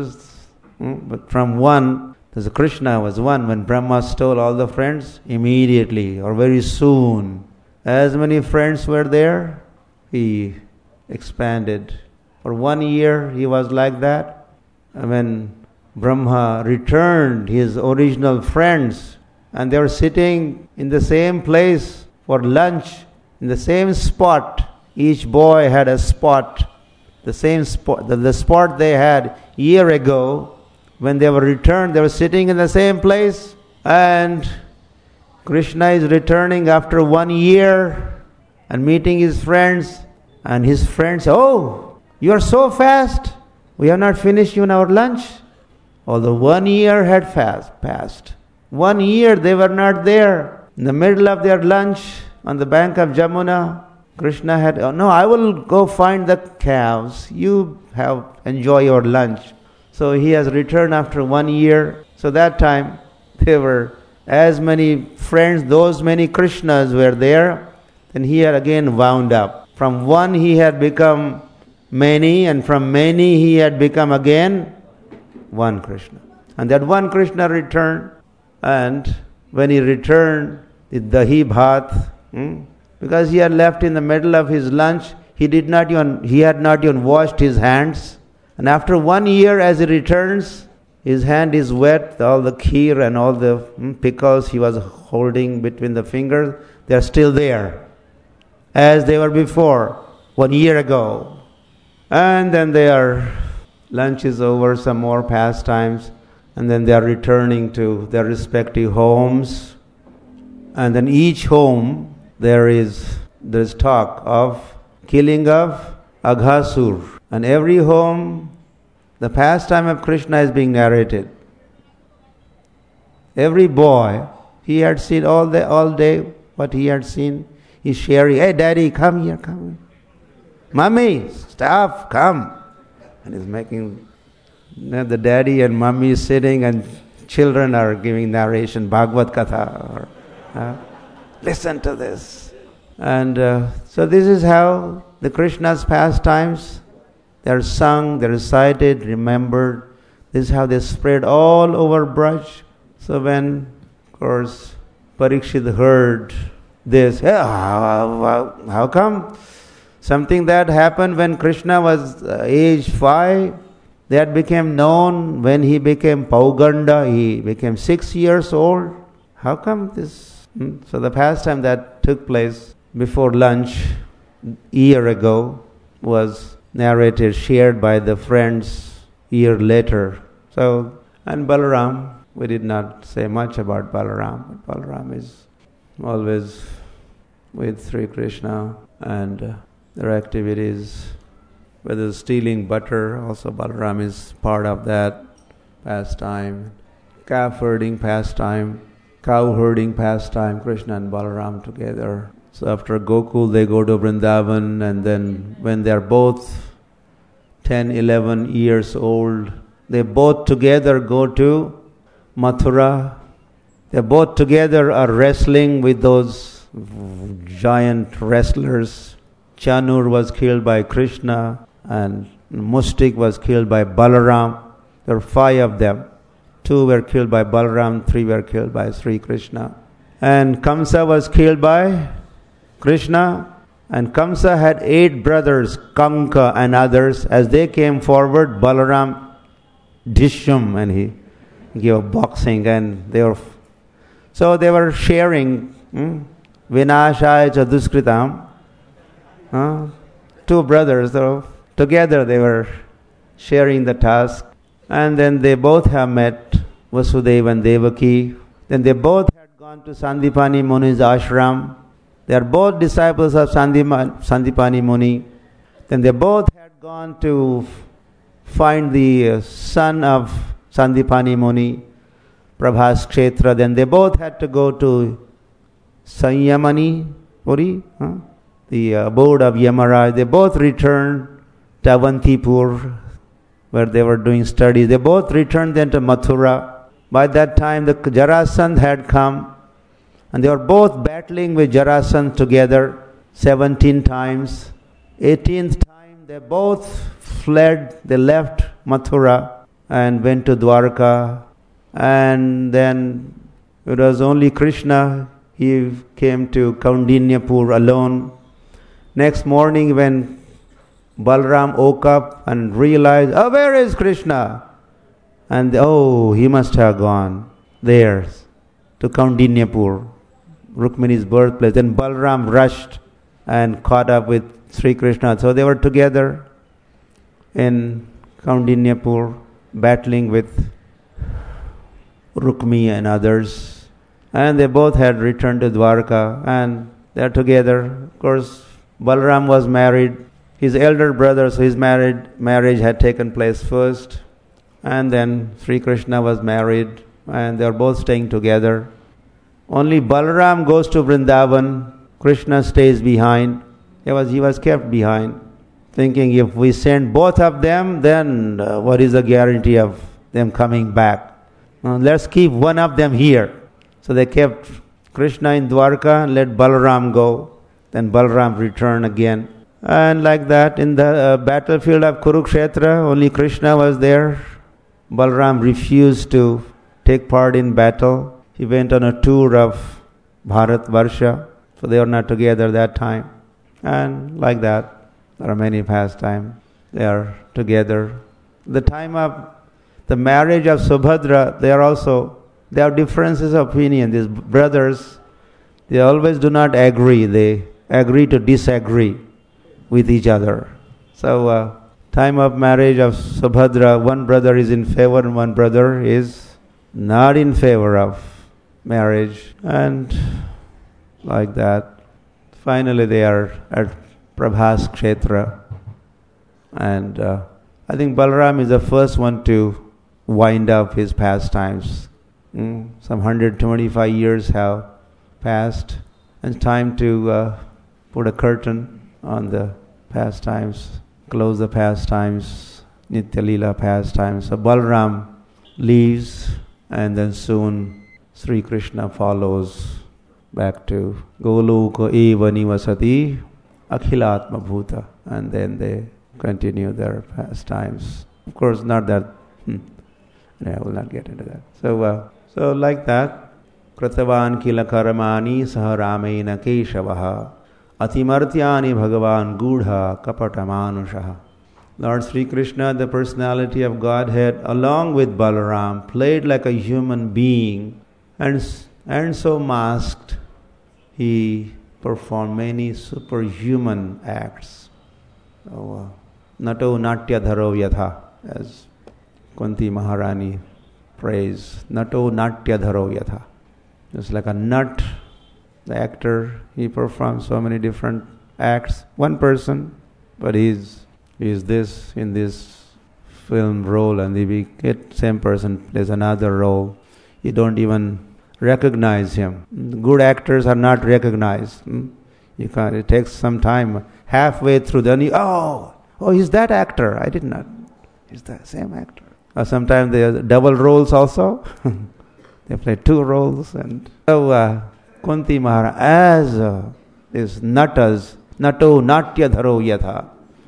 But from one, there's Krishna was one. When Brahma stole all the friends, immediately or very soon, as many friends were there, he expanded. For 1 year he was like that. And when Brahma returned his original friends, and they were sitting in the same place for lunch, in the same spot. Each boy had a spot, the same spot, the spot they had year ago. When they were returned, they were sitting in the same place. And Krishna is returning after 1 year and meeting his friends. And his friends, oh, you are so fast. We have not finished even our lunch. Although 1 year had passed. 1 year they were not there. In the middle of their lunch on the bank of Jamuna, Krishna had, no, I will go find the calves. You enjoy your lunch. So he has returned after 1 year. So that time there were as many friends, those many Krishnas were there. Then he had again wound up. From one he had become many, and from many he had become again one Krishna. And that one Krishna returned. And when he returned, the dahi bhat, because he had left in the middle of his lunch, he had not even washed his hands. And after 1 year, as he returns, his hand is wet. All the kheer and all the pickles he was holding between the fingers, they are still there, as they were before 1 year ago. And then their lunch is over, some more pastimes. And then they are returning to their respective homes. And then each home there is talk of killing of Aghasur. And every home, the pastime of Krishna is being narrated. Every boy, he had seen all day what he had seen. He's sharing, hey daddy, come here, come here. Mommy, stop, come. And he's making The daddy and mummy is sitting and children are giving narration, Bhagavad Katha. Listen to this. And so this is how the Krishna's pastimes, they are sung, they are recited, remembered. This is how they spread all over Braj. So when, of course, Parikshit heard this, how come? Something that happened when Krishna was age 5, that became known when he became Pauganda, he became 6 years old. How come this? So the pastime that took place before lunch a year ago was narrated, shared by the friends a year later. So, and Balaram, we did not say much about Balaram, but Balaram is always with Sri Krishna and their activities, whether stealing butter, also Balaram is part of that pastime, calf herding pastime, cow herding pastime, Krishna and Balaram together. So after Gokul they go to Vrindavan, and then when they are both 10, 11 years old, they both together go to Mathura. They both together are wrestling with those giant wrestlers. Chanur was killed by Krishna and Mustik was killed by Balaram. There were 5 of them. 2 were killed by Balaram, 3 were killed by Sri Krishna. And Kamsa was killed by Krishna. And Kamsa had 8 brothers, Kanka and others. As they came forward, Balaram dishum, and he gave boxing, and they were sharing Vinashaya cha Duskritam. 2 brothers, together they were sharing the task. And then they both have met Vasudeva and Devaki. Then they both had gone to Sandipani Muni's ashram. They are both disciples of Sandipani Muni. Then they both had gone to find the son of Sandipani Muni, Prabhas Kshetra. Then they both had to go to Sanyamani Puri, the abode of Yamaraj. They both returned to Avantipur, where they were doing studies. They both returned then to Mathura. By that time the Jarasandh had come, and they were both battling with Jarasandh together 17 times. 18th time they both fled, they left Mathura and went to Dwarka. And then it was only Krishna, he came to Kaundinyapur alone. Next morning when Balaram woke up and realized, where is Krishna? And he must have gone there to Kaundinyapur, Rukmini's birthplace. Then Balaram rushed and caught up with Sri Krishna. So they were together in Kaundinyapur, battling with Rukmi and others. And they both had returned to Dwarka, and they are together. Of course, Balaram was married. His elder brother, so his marriage had taken place first. And then Sri Krishna was married, and they are both staying together. Only Balaram goes to Vrindavan. Krishna stays behind. He was kept behind, thinking if we send both of them, then what is the guarantee of them coming back? Let's keep one of them here. So they kept Krishna in Dwarka and let Balaram go. Then Balaram returned again. And like that, in the battlefield of Kurukshetra, only Krishna was there. Balaram refused to take part in battle. He went on a tour of Bharat Varsha, so they were not together that time. And like that, there are many pastimes. They are together. The time of the marriage of Subhadra, they have differences of opinion. These brothers, they always do not agree. They agree to disagree with each other. So, time of marriage of Subhadra, one brother is in favor and one brother is not in favor of marriage. And like that, finally they are at Prabhas Kshetra. And I think Balaram is the first one to wind up his pastimes. Some 125 years have passed, and it's time to put a curtain on the pastimes, close the pastimes. Nitya Leela pastime. So Balaram leaves, and then soon Sri Krishna follows back to Goloka eva nivasati akhilatma bhuta, and then they continue their pastimes. Of course, not that. I will not get into that. So like that, kratavan kila karamani saha ramena keshavaha atimartyani bhagavan gudha kapatamanushaha. Lord Sri Krishna, the personality of Godhead, along with Balaram, played like a human being, and so masked, he performed many superhuman acts. So, Nato natya dharo yatha, as Kunti Maharani prays, Nato natya dharo yatha. Just like a nut, the actor, he performs so many different acts. One person, but he's this in this film role, and if we get same person plays another role, you don't even recognize him. Good actors are not recognized. You can't. It takes some time. Halfway through, then he's that actor. I did not. He's the same actor. Or sometimes they are double roles also. They play two roles, and so Kunti Maharani as this natas, nato natya dharo yatha,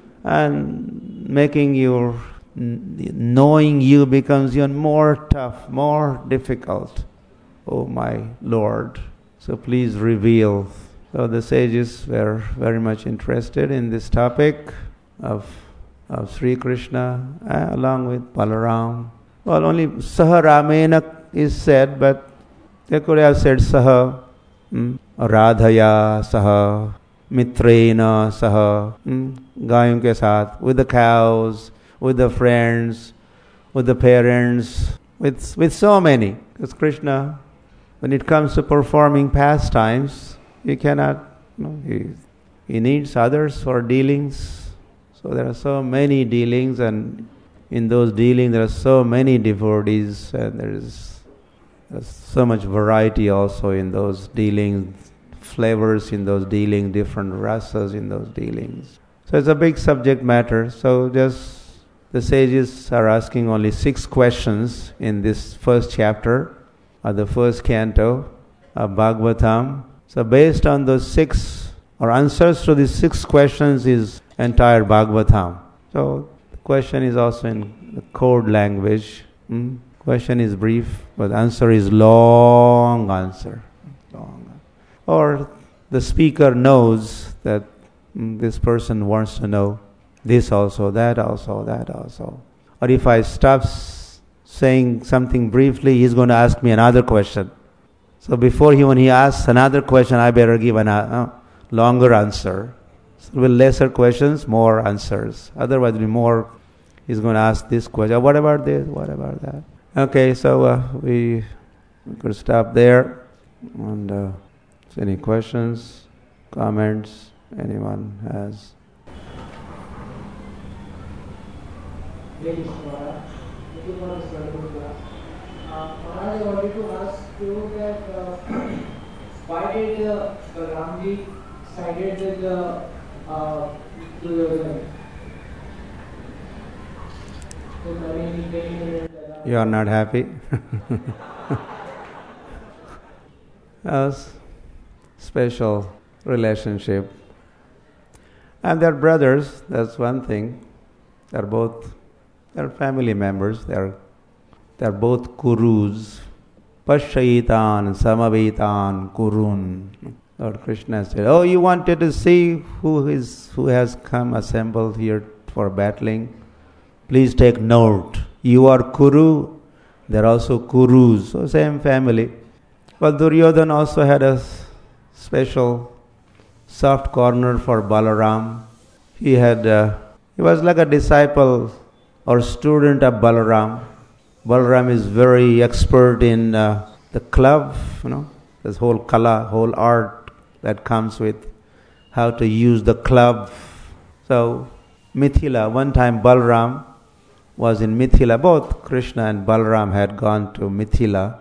and making your knowing you becomes even more tough, more difficult. Oh my Lord, so please reveal. So the sages were very much interested in this topic of Sri Krishna along with Balaram. Well, only Saha Ramena is said, but they could have said Saha Radhaya Saha Mitrena Saha Gayam ke saath, with the cows, with the friends, with the parents, with so many. Because Krishna, when it comes to performing pastimes, he cannot, he needs others for dealings. So there are so many dealings, and in those dealings there are so many devotees, and there's so much variety also in those dealings, flavors in those dealings, different rasas in those dealings. So it's a big subject matter. So just the sages are asking only 6 questions in this first chapter of the first canto of Bhagavatam. So based on those 6, or answers to these 6 questions is entire Bhagavatam. So the question is also in the code language. Question is brief, but answer is long answer. Or the speaker knows that this person wants to know this also, that also, that also. Or if I stop saying something briefly, he's going to ask me another question. So when he asks another question, I better give a longer answer. So with lesser questions, more answers. Otherwise, more, he's going to ask this question. What about this? What about that? Okay, so we could stop there. And any questions, comments, anyone has? I wanted to ask you that why did Ramji sided with Duryodhana? You are not happy? Special relationship. And they're brothers, that's one thing. They're family members, they're both Kurus. Pashayitan Samavitan Kurun. Lord Krishna said, oh, you wanted to see who has come assembled here for battling? Please take note. You are Kuru, they're also Kurus, so same family. But Duryodhana also had a special soft corner for Balaram. He was like a disciple or student of Balaram. Balaram is very expert in the club, this whole kala, whole art that comes with how to use the club. So Mithila, one time Balaram was in Mithila. Both Krishna and Balaram had gone to Mithila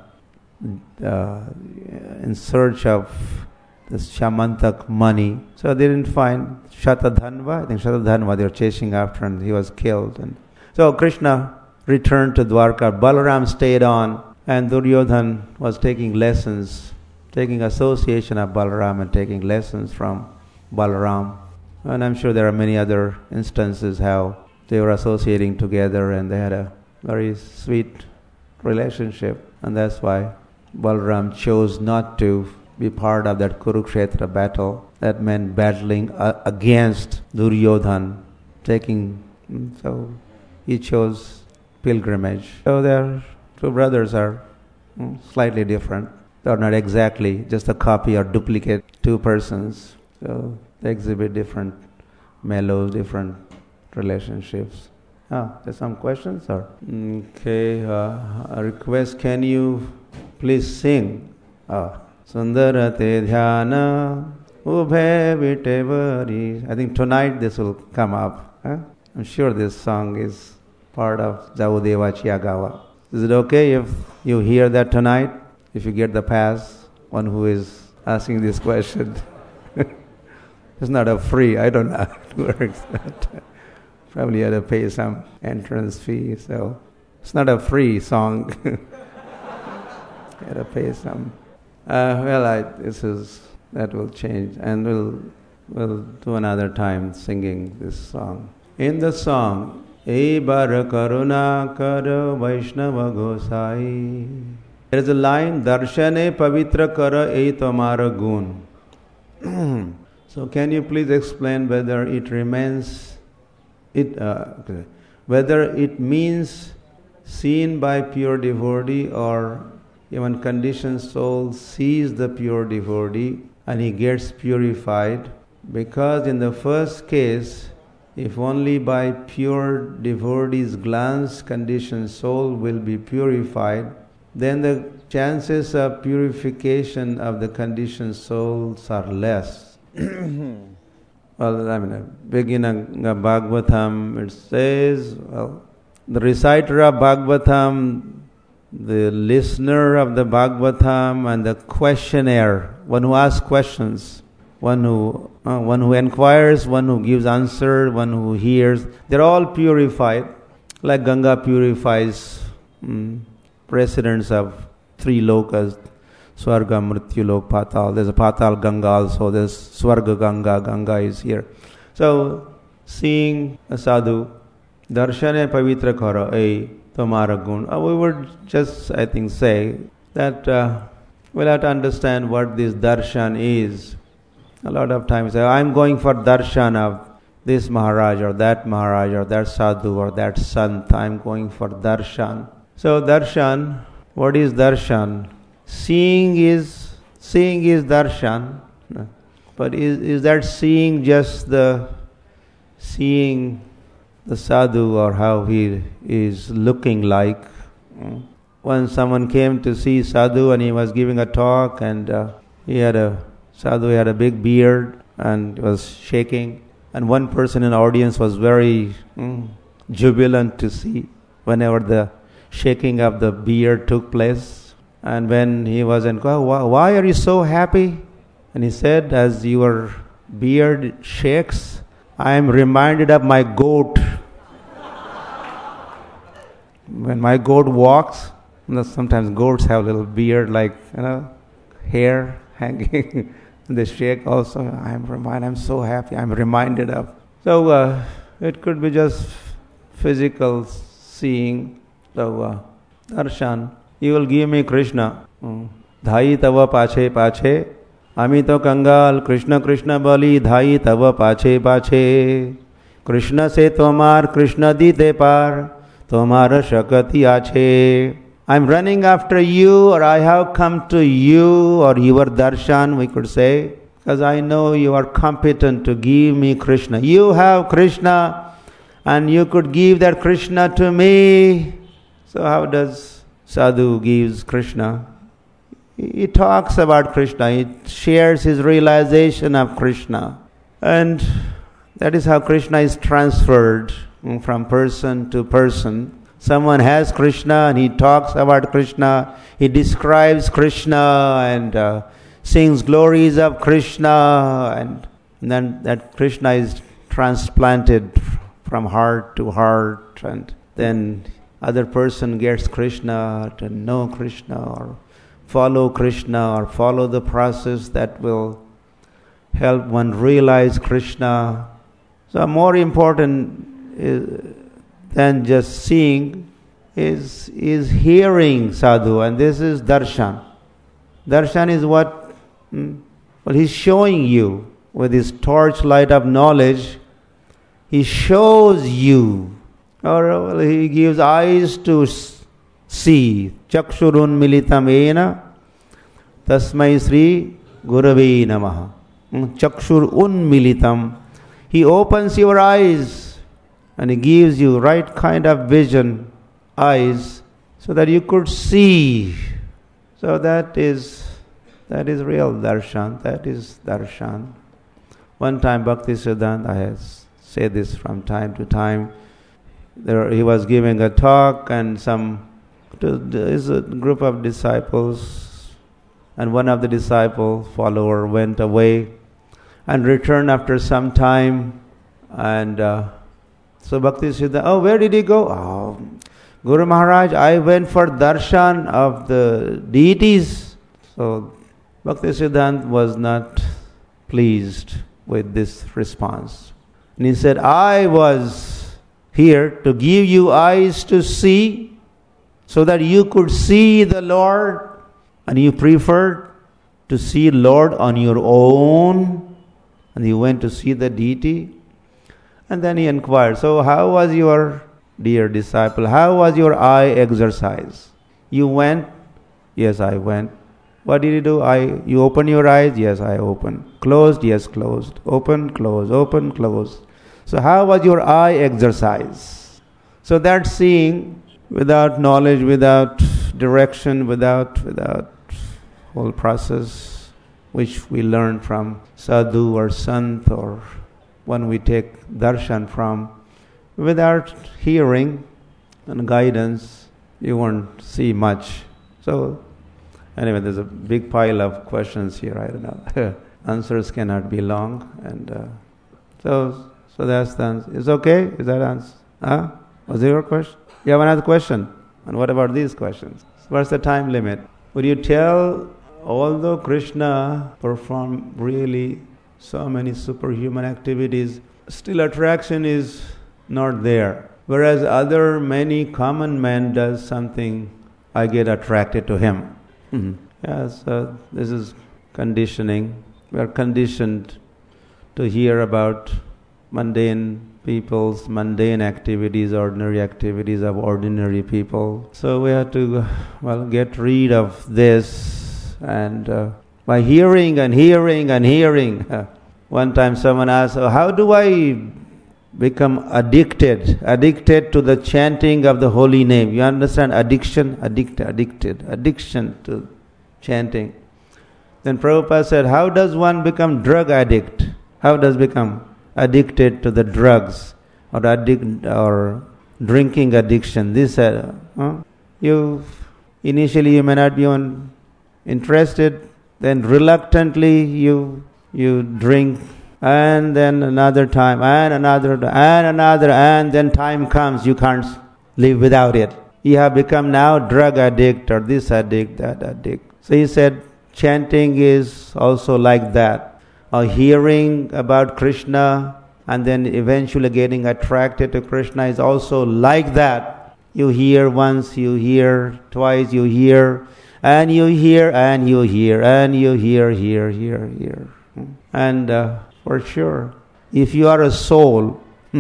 in search of this Shamantak money. So they didn't find Shatadhanva. I think Shatadhanva they were chasing after, and he was killed. And So Krishna returned to Dwarka. Balaram stayed on, and Duryodhan was taking lessons, taking association of Balaram and taking lessons from Balaram. And I'm sure there are many other instances how they were associating together and they had a very sweet relationship. And that's why Balaram chose not to be part of that Kurukshetra battle. That meant battling against Duryodhan, so he chose pilgrimage. So their two brothers are slightly different. They are not exactly just a copy or duplicate two persons. So they exhibit different mellows, different relationships. There's some questions? Or okay, a request, can you please sing Sundarate Dhyana Ubhe Vitevari. I think tonight this will come up. I'm sure this song is part of Jaudeva Chiyagawa. Is it okay if you hear that tonight? If you get the pass, one who is asking this question. It's not a free, I don't know how it works. Probably you had to pay some entrance fee, so it's not a free song. You had to pay some. That will change, and we'll do another time singing this song. In the song, E bar karuna kara Vaishnava Gosai, there is a line, Darshane pavitra kara e tomara gun. So can you please explain whether it whether it means seen by pure devotee or even conditioned soul sees the pure devotee and he gets purified? Because in the first case, if only by pure devotee's glance conditioned soul will be purified, then the chances of purification of the conditioned souls are less. Well, beginning of Bhagavatam, it says, the reciter of Bhagavatam, the listener of the Bhagavatam, and the questionnaire, one who asks questions, one who inquires, one who gives answer, one who hears, they're all purified, like Ganga purifies presidents of three lokas, Swarga, Mrityu Lok, Patal. There's a Patal Ganga also, there's Swarga Ganga, Ganga is here. So, seeing a sadhu, Darshane Pavitra Kara, Tomara Gun. We would just, I think, say that we'll have to understand what this darshan is. A lot of times, I'm going for darshan of this Maharaj or that sadhu or that sant. I'm going for darshan. So darshan, what is darshan? Seeing is darshan. But is that seeing just seeing the sadhu or how he is looking like? When someone came to see sadhu and he was giving a talk and sadhu had a big beard and was shaking, and one person in the audience was very jubilant to see whenever the shaking of the beard took place. And when he was inquired, why are you so happy? And he said, as your beard shakes, I am reminded of my goat. When my goat walks, sometimes goats have a little beard like, hair hanging. They shake also. I'm so happy. I'm reminded of. So it could be just physical seeing. So darshan, you will give me Krishna. Dhai tava pache pache. Amito kangal Krishna Krishna bali dhai tava pache pache. Krishna se tomar Krishna dite par. Tomara shakati ache. I'm running after you, or I have come to you, or your darshan, we could say, because I know you are competent to give me Krishna. You have Krishna, and you could give that Krishna to me. So how does sadhu gives Krishna? He talks about Krishna. He shares his realization of Krishna. And that is how Krishna is transferred from person to person. Someone has Krishna and he talks about Krishna. He describes Krishna and sings glories of Krishna. And then that Krishna is transplanted from heart to heart. And then other person gets Krishna, to know Krishna or follow Krishna or follow the process that will help one realize Krishna. So more important than just seeing is hearing sadhu, and this is darshan. Darshan is what he's showing you with his torchlight of knowledge. He shows you, or he gives eyes to see. Chakshurun militam ena tasmai sri gurave namaha. Chakshur unmilitam. He opens your eyes and he gives you right kind of vision, eyes, so that you could see. So that is real darshan. That is darshan. One time Bhaktisiddhanta, I have said this from time to time, he was giving a talk and there's a group of disciples, and one of the disciple follower went away and returned after some time, and so Bhaktisiddhanta, where did he go? Guru Maharaj, I went for darshan of the deities. So Bhaktisiddhanta was not pleased with this response. And he said, I was here to give you eyes to see so that you could see the Lord, and you preferred to see Lord on your own, and you went to see the deity. And then he inquired, so how was your dear disciple, how was your eye exercise? You went? Yes, I went. What did you do? You opened your eyes? Yes, I opened. Closed? Yes, closed. Open, close, open, close. So how was your eye exercise? So that seeing without knowledge, without direction, without whole process, which we learn from sadhu or sant, or when we take darshan from, without hearing and guidance, you won't see much. So anyway, there's a big pile of questions here. I don't know. Answers cannot be long, and so that's the answer. Is okay? Is that answer? Was there your question? You have another question? And what about these questions? What's the time limit? Would you tell, although Krishna performed really so many superhuman activities, still attraction is not there. Whereas other many common men does something, I get attracted to him. Yeah, so this is conditioning. We are conditioned to hear about mundane people's mundane activities, ordinary activities of ordinary people. So we have to, get rid of this, and by hearing and hearing and hearing. One time someone asked, how do I become addicted to the chanting of the holy name? You understand addiction? Addiction to chanting. Then Prabhupada said, how does one become drug addict? How does become addicted to the drugs or drinking addiction? This you initially you may not be interested, then reluctantly you drink, and then another time, and another, and then time comes you can't live without it. You have become now drug addict, or this addict, that addict. So he said chanting is also like that. Or hearing about Krishna and then eventually getting attracted to Krishna is also like that. You hear once, you hear twice, you hear, and you hear, and you hear, and you hear. And for sure, if you are a soul,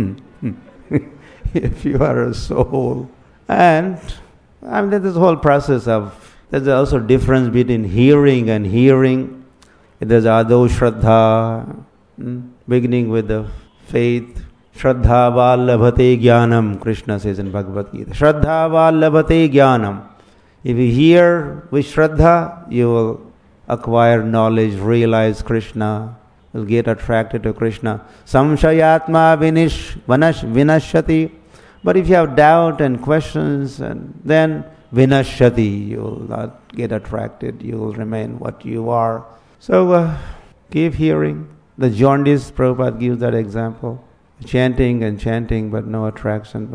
if you are a soul, and this whole process of, there's also difference between hearing and hearing. There's Ado Shraddha, beginning with the faith. Shraddha va labhate jnanam, Krishna says in Bhagavad Gita. Shraddha va labhate jnanam. If you hear with Shraddha, you will acquire knowledge, realize Krishna, will get attracted to Krishna. Samshayatma vinashyati. But if you have doubt and questions, and then vinashyati, you will not get attracted, you will remain what you are. So keep hearing. The jaundice, Prabhupada gives that example. Chanting and chanting, but no attraction. But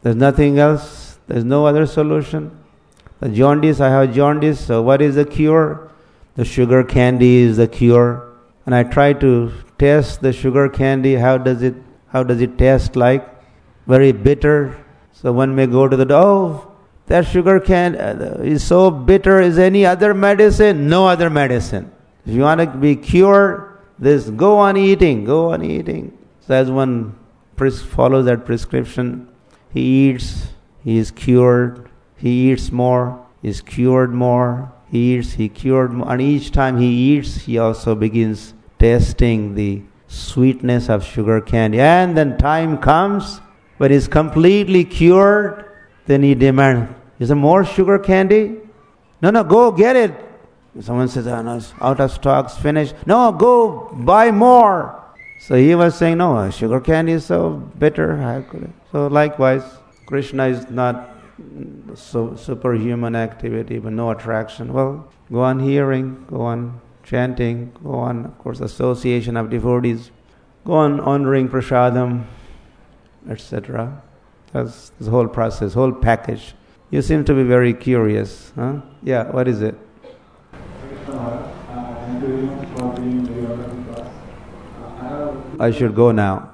There's nothing else. There's no other solution. The jaundice, I have jaundice, so what is the cure? The sugar candy is the cure. And I try to taste the sugar candy. How does it taste like? Very bitter. So one may go to that sugar candy is so bitter. Is any other medicine? No other medicine. If you want to be cured, go on eating. So as one follows that prescription, he eats, he is cured. He eats more, he is cured more. He eats, he cured more. And each time he eats, he also begins tasting the sweetness of sugar candy. And then time comes when he's completely cured, then he demands, is there more sugar candy? No, go get it. Someone says, no, it's out of stock, it's finished. No, go buy more. So he was saying, no, sugar candy is so bitter. So likewise, Krishna is not superhuman activity, but no attraction. Well, go on hearing, go on chanting, go on, of course, association of devotees, go on honoring prasadam, etc. That's the whole process, whole package. You seem to be very curious, huh? Yeah, what is it? I should go now.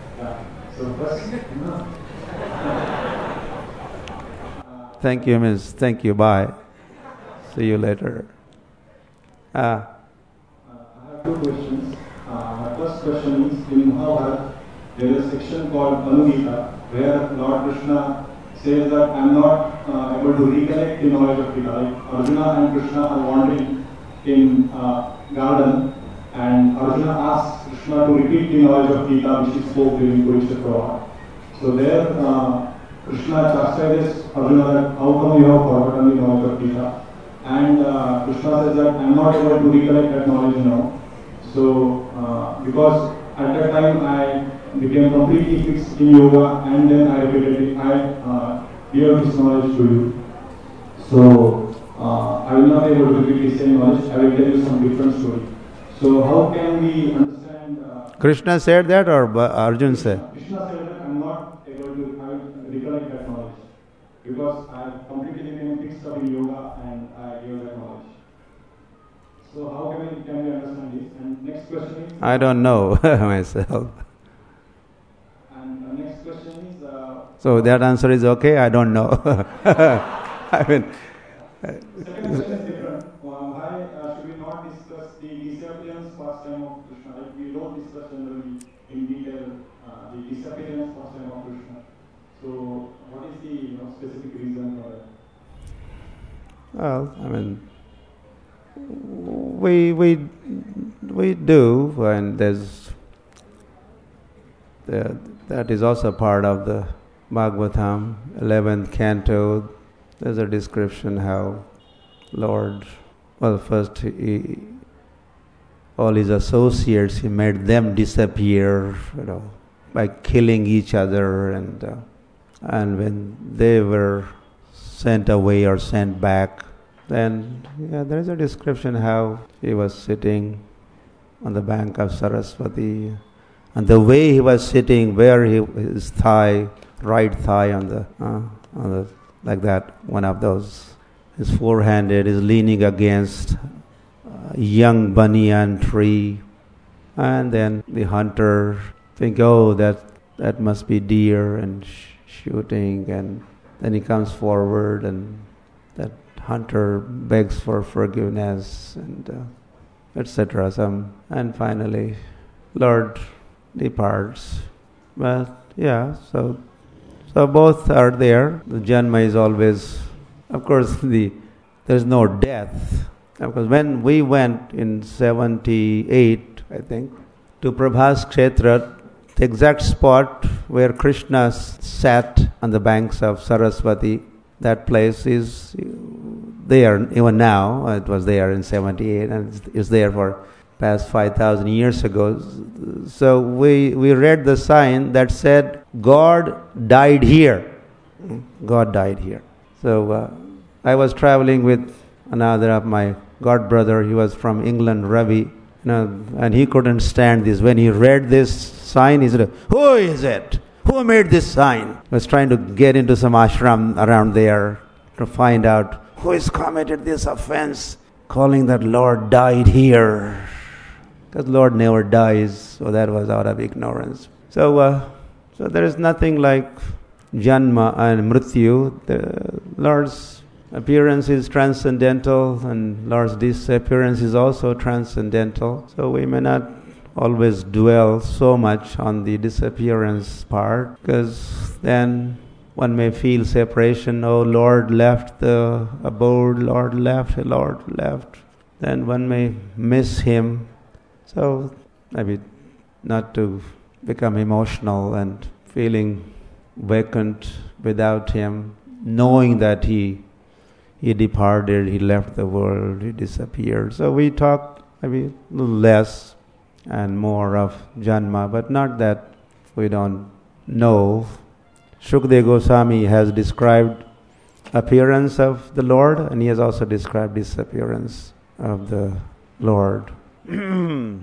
Thank you, Miss. Thank you. Bye. See you later. I have two questions. My first question is, in Mahabharata, there is a section called Anugita, where Lord Krishna says that I am not able to recollect the knowledge of Gita. Like Arjuna and Krishna are wandering in garden, and Arjuna asks Krishna to repeat the knowledge of Gita which he spoke during Kuruksheta Pravaha. So there, Krishna chastises Arjuna that how come you have forgotten the knowledge of Gita? And Krishna says that I am not able to recollect that knowledge now. So, because at that time I became completely fixed in yoga, and then I repeated it, I gave this knowledge to you. So, I will not be able to repeat the same knowledge, I will tell you some different story. So, how can we understand... Krishna said that or Arjuna said? Krishna said that I am not able to recollect that knowledge, because I completely became fixed up in yoga and I gave that knowledge. So how can we understand this? And next question is... I don't know myself. And the next question is... so that answer is okay? I don't know. I mean... second question is different. Why should we not discuss the disappearance pastime of Krishna? Like we don't discuss generally in detail the disappearance pastime of Krishna. So what is the specific reason for that? Well, I mean, we do, and that is also part of the Bhagavatam, 11th canto. There's a description how Lord, first all his associates, he made them disappear, by killing each other, and when they were sent away or sent back, then there is a description how he was sitting on the bank of Saraswati, and the way he was sitting, where his right thigh on the like that, one of those, his forehanded is leaning against a young banyan tree, and then the hunter think, that must be deer, and shooting, and then he comes forward, and that hunter begs for forgiveness, and etc. And finally, Lord departs. But so both are there. The Janma is always, of course, there's no death. Of course, when we went in 78, I think, to Prabhas Kshetra, the exact spot where Krishna sat on the banks of Saraswati, that place is there even now. It was there in 78, and it's there for past 5,000 years ago. So we read the sign that said, God died here. God died here. So I was traveling with another of my god brother. He was from England, Ravi, and he couldn't stand this. When he read this sign, he said, "Who is it? Who made this sign? I was trying to get into some ashram around there to find out who has committed this offense, calling that Lord died here. Because Lord never dies, so that was out of ignorance. So there is nothing like Janma and Mrityu. The Lord's appearance is transcendental and Lord's disappearance is also transcendental. So we may not always dwell so much on the disappearance part, because then one may feel separation. Oh, Lord left the abode, Lord left. Then one may miss Him. So maybe not to become emotional and feeling vacant without Him, knowing that He departed, He left the world, He disappeared. So we talk maybe a little less and more of Janma, but not that we don't know. Shukdev Goswami has described appearance of the Lord, and he has also described disappearance of the Lord. And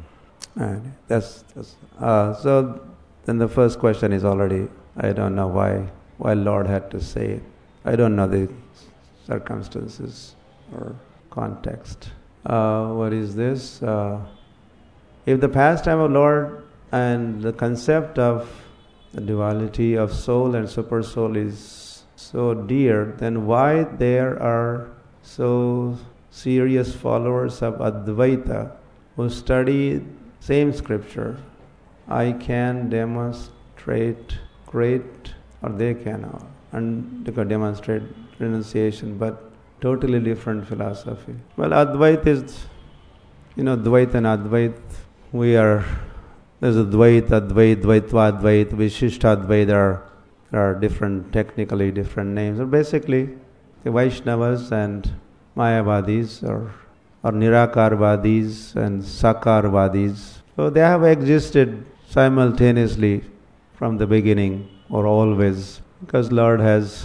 so then the first question is already, I don't know why Lord had to say it. I don't know the circumstances or context. What is this? If the pastime of Lord and the concept of the duality of soul and super soul is so dear, then why there are so serious followers of Advaita who study same scripture? I can demonstrate great, or they cannot, and they can demonstrate renunciation, but totally different philosophy. Well, Advaita is, Dvaita and Advaita. There's a Dvaita, Advaita, Dvaitva, Advaita, Vishishta Advaita. There are technically different names. But basically, the Vaishnavas and Mayavadis or Nirakarvadis and Sakarvadis, so they have existed simultaneously from the beginning or always, because Lord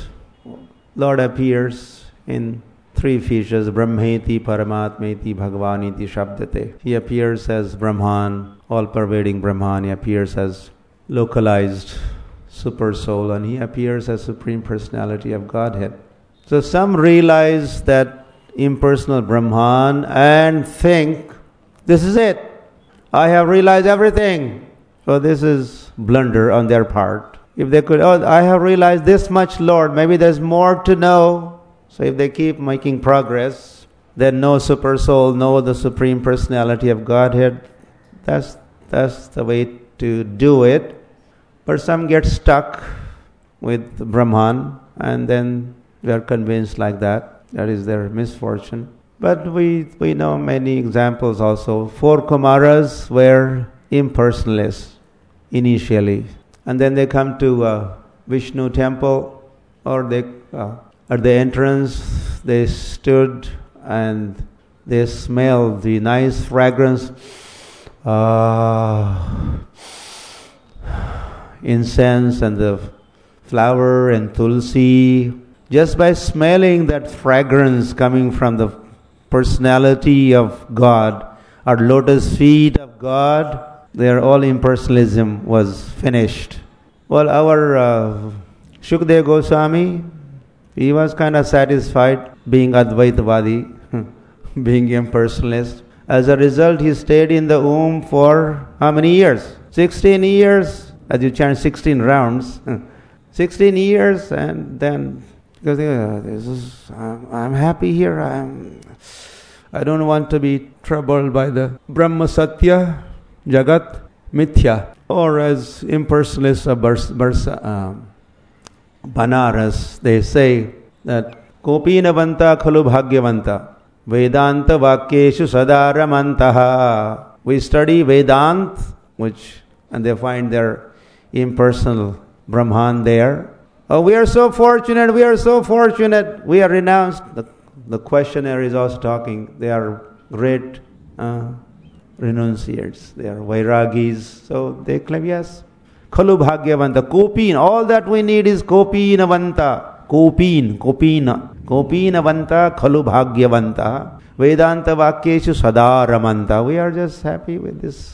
appears in three features: Brahmeti, Paramatmeti, Bhagavaniti, Shabdate. He appears as Brahman, all-pervading Brahman. He appears as localized super soul, and he appears as Supreme Personality of Godhead. So some realize that impersonal Brahman and think, this is it. I have realized everything. So this is blunder on their part. If they could, I have realized this much, Lord, maybe there's more to know. So if they keep making progress, then know super soul, know the Supreme Personality of Godhead. That's the way to do it. But some get stuck with Brahman, and then they are convinced like that. That is their misfortune. But we know many examples also. 4 Kumaras were impersonalists initially, and then they come to Vishnu temple, or they at the entrance they stood and they smelled the nice fragrance, incense and the flower and tulsi. Just by smelling that fragrance coming from the personality of God, or lotus feet of God, their all impersonalism was finished. Well, our Shukdev Goswami, he was kind of satisfied being Advaitavadi, being impersonalist. As a result, he stayed in the womb for how many years? 16 years, as you chant 16 rounds. 16 years, and then, because I'm happy here, I don't want to be troubled by the Brahma Satya, Jagat Mithya. Or as impersonalists of Banaras, they say that Kopinavanta khalu bhagyavanta Vedanta vakyeshu sadaramantaha. We study Vedant, and they find their impersonal Brahman there. Oh, we are so fortunate, we are renounced. The questionnaire is also talking. They are great renunciates. They are Vairagis. So they claim, yes, Khalu Bhagyavanta, Kopin. All that we need is Kopinavanta. Kopinavanta, Khalu Bhagyavanta. Vedanta Vakyeshu Sadaramanta. We are just happy with this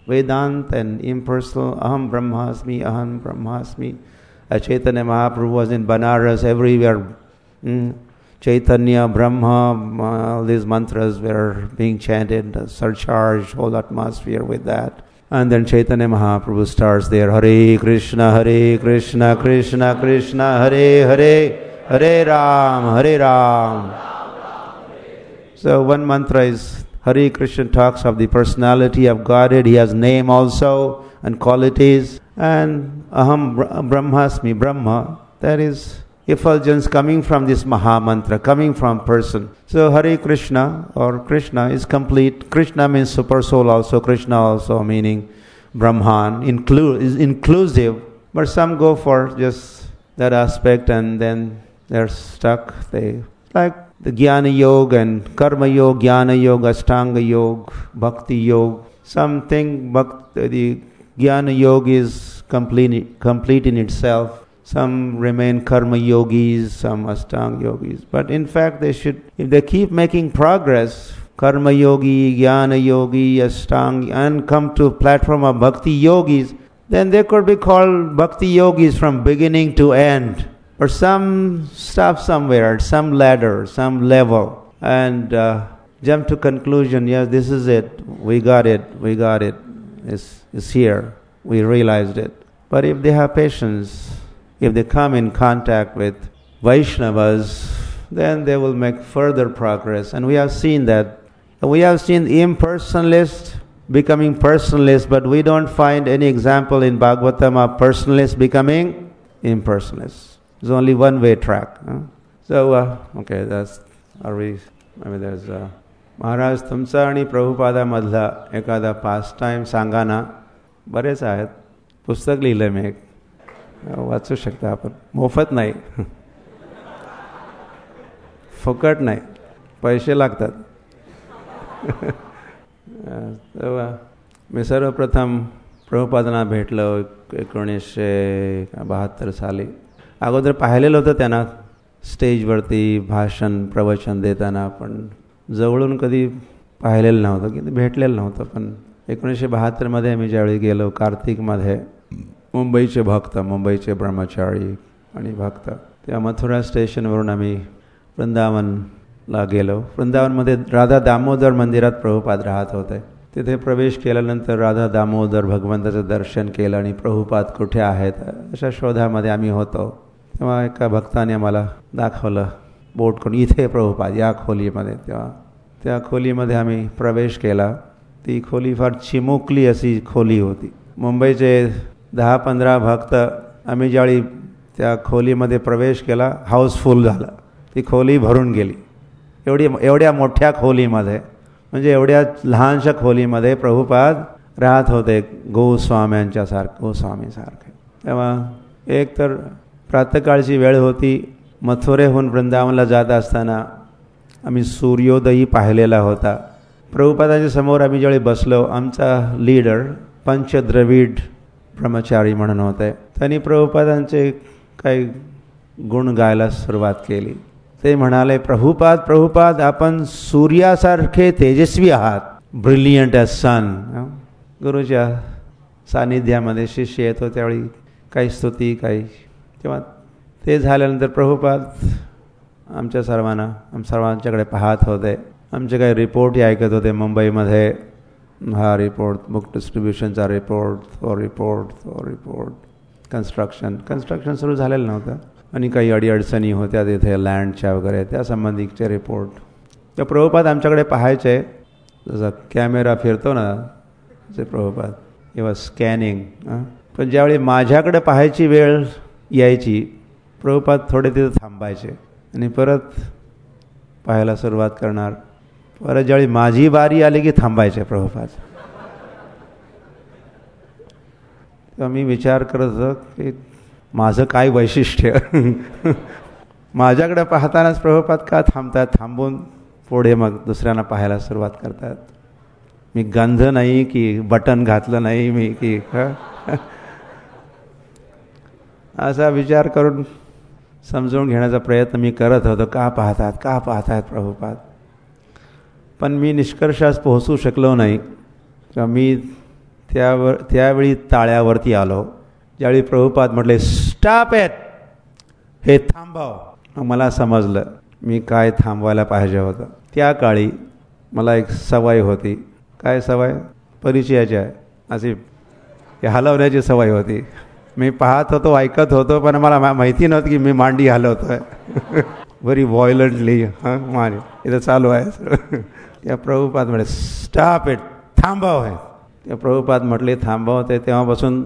Vedanta and impersonal, Aham Brahmasmi, Aham Brahmasmi. Chaitanya Mahaprabhu was in Banaras, everywhere. Chaitanya, Brahma, all these mantras were being chanted, surcharged, whole atmosphere with that. And then Chaitanya Mahaprabhu starts there, Hare Krishna, Krishna Krishna, Hare Hare, Hare Ram. So one mantra is, Hare Krishna talks of the personality of Godhead. He has name also and qualities. And Aham Brahmasmi, Brahma, that is effulgence coming from this Maha Mantra, coming from person. So Hare Krishna or Krishna is complete. Krishna means super soul also, Krishna also meaning Brahman, is inclusive. But some go for just that aspect and then they're stuck. They like the Jnana Yoga and Karma Yoga, Jnana Yoga, Ashtanga Yoga, Bhakti Yoga. Some think the Jnana Yoga is complete in itself. Some remain karma yogis, some ashtanga yogis. But in fact, they should, if they keep making progress, karma yogi, jnana yogi, ashtanga, and come to a platform of bhakti yogis, then they could be called bhakti yogis from beginning to end. Or some stop somewhere, some ladder, some level, and jump to conclusion, yes, this is it, we got it, it's here, we realized it. But if they have patience, if they come in contact with Vaishnavas, then they will make further progress. And we have seen that. We have seen impersonalists becoming personalists, but we don't find any example in Bhagavatam of personalists becoming impersonalists. There's only one-way track. So, okay, there's Maharaj तुमचा आणि प्रभुपादा मधला एखादा past time सांगा ना. बरेच आहेत. पुस्तक लिहिलं मी एक, वाचू शकता आपण. मोफत नाही, फुकट नाही, पैसे लागतात. मी सर्वप्रथम प्रभुपादांना भेटलो 1972 साली. अगोदर पाहिलेलं होतं त्यांना स्टेजवरती भाषण प्रवचन देताना, पण जवळून कधी पाहिलेलं नव्हतं, की भेटलेलं नव्हतं. पण 1972 मी ज्यावेळी गेलो कार्तिकमध्ये, मुंबईचे भक्त, मुंबईचे ब्रह्मचारी आणि भक्त, त्या मथुरा स्टेशनवरून आम्ही वृंदावनला गेलो. वृंदावनमध्ये राधा दामोदर मंदिरात प्रभुपाद राहत होते. तिथे प्रवेश केल्यानंतर राधा दामोदर भगवंताचं दर्शन केलं आणि प्रभुपाद कुठे आहेत अशा शोधामध्ये आम्ही होतो. तेव्हा एका भक्ताने आम्हाला दाखवलं बोट करून, इथे प्रभुपाद या खोलीमध्ये. तेव्हा त्या खोलीमध्ये आम्ही प्रवेश केला. ती खोली फार चिमुकली अशी खोली होती. मुंबईचे 10-15 भक्त आम्ही ज्यावेळी त्या खोलीमध्ये प्रवेश केला, हाऊसफुल झाला. ती खोली भरून गेली. एवढ्या मोठ्या खोलीमध्ये, म्हणजे एवढ्या लहानशा खोलीमध्ये प्रभुपाद राहत होते, गोस्वामीसारखे. तेव्हा एक तर प्रातःकाळची वेळ होती. मथुरेहून वृंदावनला जात असताना आम्ही सूर्योदयी पाहिलेला होता. प्रभुपादांच्या समोर आम्ही ज्यावेळी बसलो, आमचा लीडर पंचद्रविड ब्रह्मचारी म्हणून होते. त्यांनी प्रभुपादांचे काही गुण गायला सुरुवात केली. ते म्हणाले, प्रभुपाद आपण सूर्यासारखे तेजस्वी आहात, ब्रिलियंट ॲज सन. गुरुच्या सानिध्यामध्ये शिष्य येतो त्यावेळी काही स्तुती, काही. तेव्हा ते झाल्यानंतर प्रभुपाद आमच्या सर्वांच्याकडे पाहत होते. आमचे काही रिपोर्ट ऐकत होते मुंबईमध्ये. हा रिपोर्ट, बुक डिस्ट्रीब्युशनचा रिपोर्ट, कन्स्ट्रक्शन सुरू झालेलं नव्हतं आणि काही अडीअडचणी होत्या तिथे लँडच्या वगैरे, त्या संबंधीचे रिपोर्ट. तर प्रभुपाद आमच्याकडे पाहायचे. जसं कॅमेरा फिरतो ना, ते प्रभुपाद किंवा स्कॅनिंग. पण ज्यावेळी माझ्याकडे पाहायची वेळ यायची, प्रभुपाद थोडे तिथे थांबायचे आणि परत पाहायला सुरुवात करणार. परत ज्यावेळी माझी बारी आली की थांबायचे प्रभुपाद. तेव्हा मी विचार करत होतो की माझं काय वैशिष्ट्य. माझ्याकडे पाहतानाच प्रभुपाद का थांबतात, थांबून पुढे मग दुसऱ्यांना पाहायला सुरुवात करतात. मी गंध नाही की बटन घातलं नाही मी की असा विचार करून समजून घेण्याचा प्रयत्न मी करत होतो. का पाहतात प्रभुपाद. पण मी निष्कर्षास पोहोचू शकलो नाही. किंवा मी त्यावेळी टाळ्यावरती आलो. ज्यावेळी प्रभुपाद म्हटले स्टॉप इट, हे थांबव, मला समजलं मी काय थांबवायला पाहिजे होतं. त्या काळी मला एक सवय होती. काय सवय? परिचयाची आहे, अशी हलवण्याची सवय होती. मी पाहत होतो, ऐकत होतो, पण मला माहिती नव्हतं की मी मांडी हलवतो आहे. Very violently. हां माने इथं चालू आहे. त्या प्रभुपाद म्हटले स्टॉप इट, थांबव आहे. त्या प्रभुपाद म्हटले थांबव. ते तेव्हापासून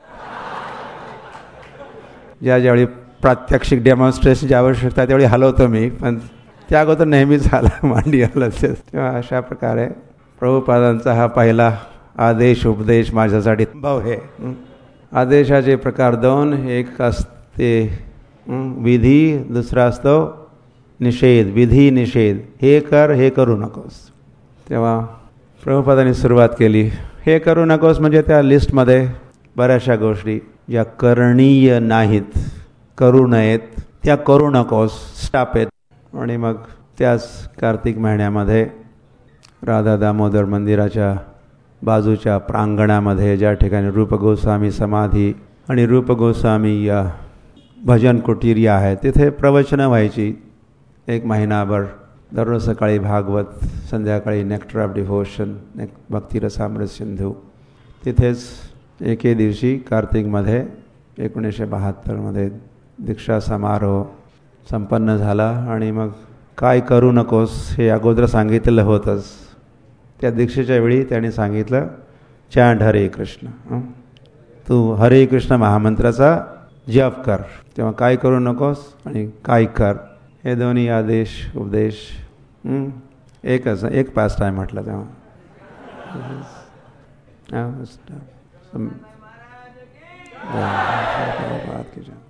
ज्यावेळी प्रात्यक्षिक डेमॉन्स्ट्रेशनची आवश्यकता त्यावेळी हलवतो मी, पण त्या अगोदर नेहमीच मांडी हलवते. तेव्हा अशा प्रकारे प्रभुपादांचा हा पहिला आदेश उपदेश माझ्यासाठी भाव हे. आदेशाचे प्रकार दोन, एक असते विधी, दुसरा असतो निषेध. विधी निषेध, हे कर, हे करू नकोस. तेव्हा प्रभुपादांनी सुरुवात केली, हे करू नकोस म्हणजे त्या लिस्टमध्ये बऱ्याचशा गोष्टी ज्या करणीय नाहीत, करू नयेत, त्या करू नकोस, स्टॉप इट. आणि मग त्याच कार्तिक महिन्यामध्ये राधा दामोदर मंदिराच्या बाजूच्या प्रांगणामध्ये ज्या ठिकाणी रूप गोस्वामी समाधी आणि रूप गोस्वामी या भजन कुटीर आहे, तिथे प्रवचनं व्हायची. एक महिनाभर दररोज सकाळी भागवत, संध्याकाळी nectar of devotion, Bhaktirasamrita Sindhu. तिथेच एके दिवशी कार्तिकमध्ये 1972 दीक्षा समारोह संपन्न झाला. आणि मग काय करू नकोस हे अगोदर सांगितलेलं होतंच. त्या दीक्षेच्या वेळी त्याने सांगितलं चॅन्ट हरे कृष्ण, तू हरे कृष्ण महामंत्राचा जप कर. तेव्हा काय करू नकोस आणि काय कर, हे दोन्ही आदेश उपदेश एकच, एक पास टाईम म्हटलं तेव्हा. बात की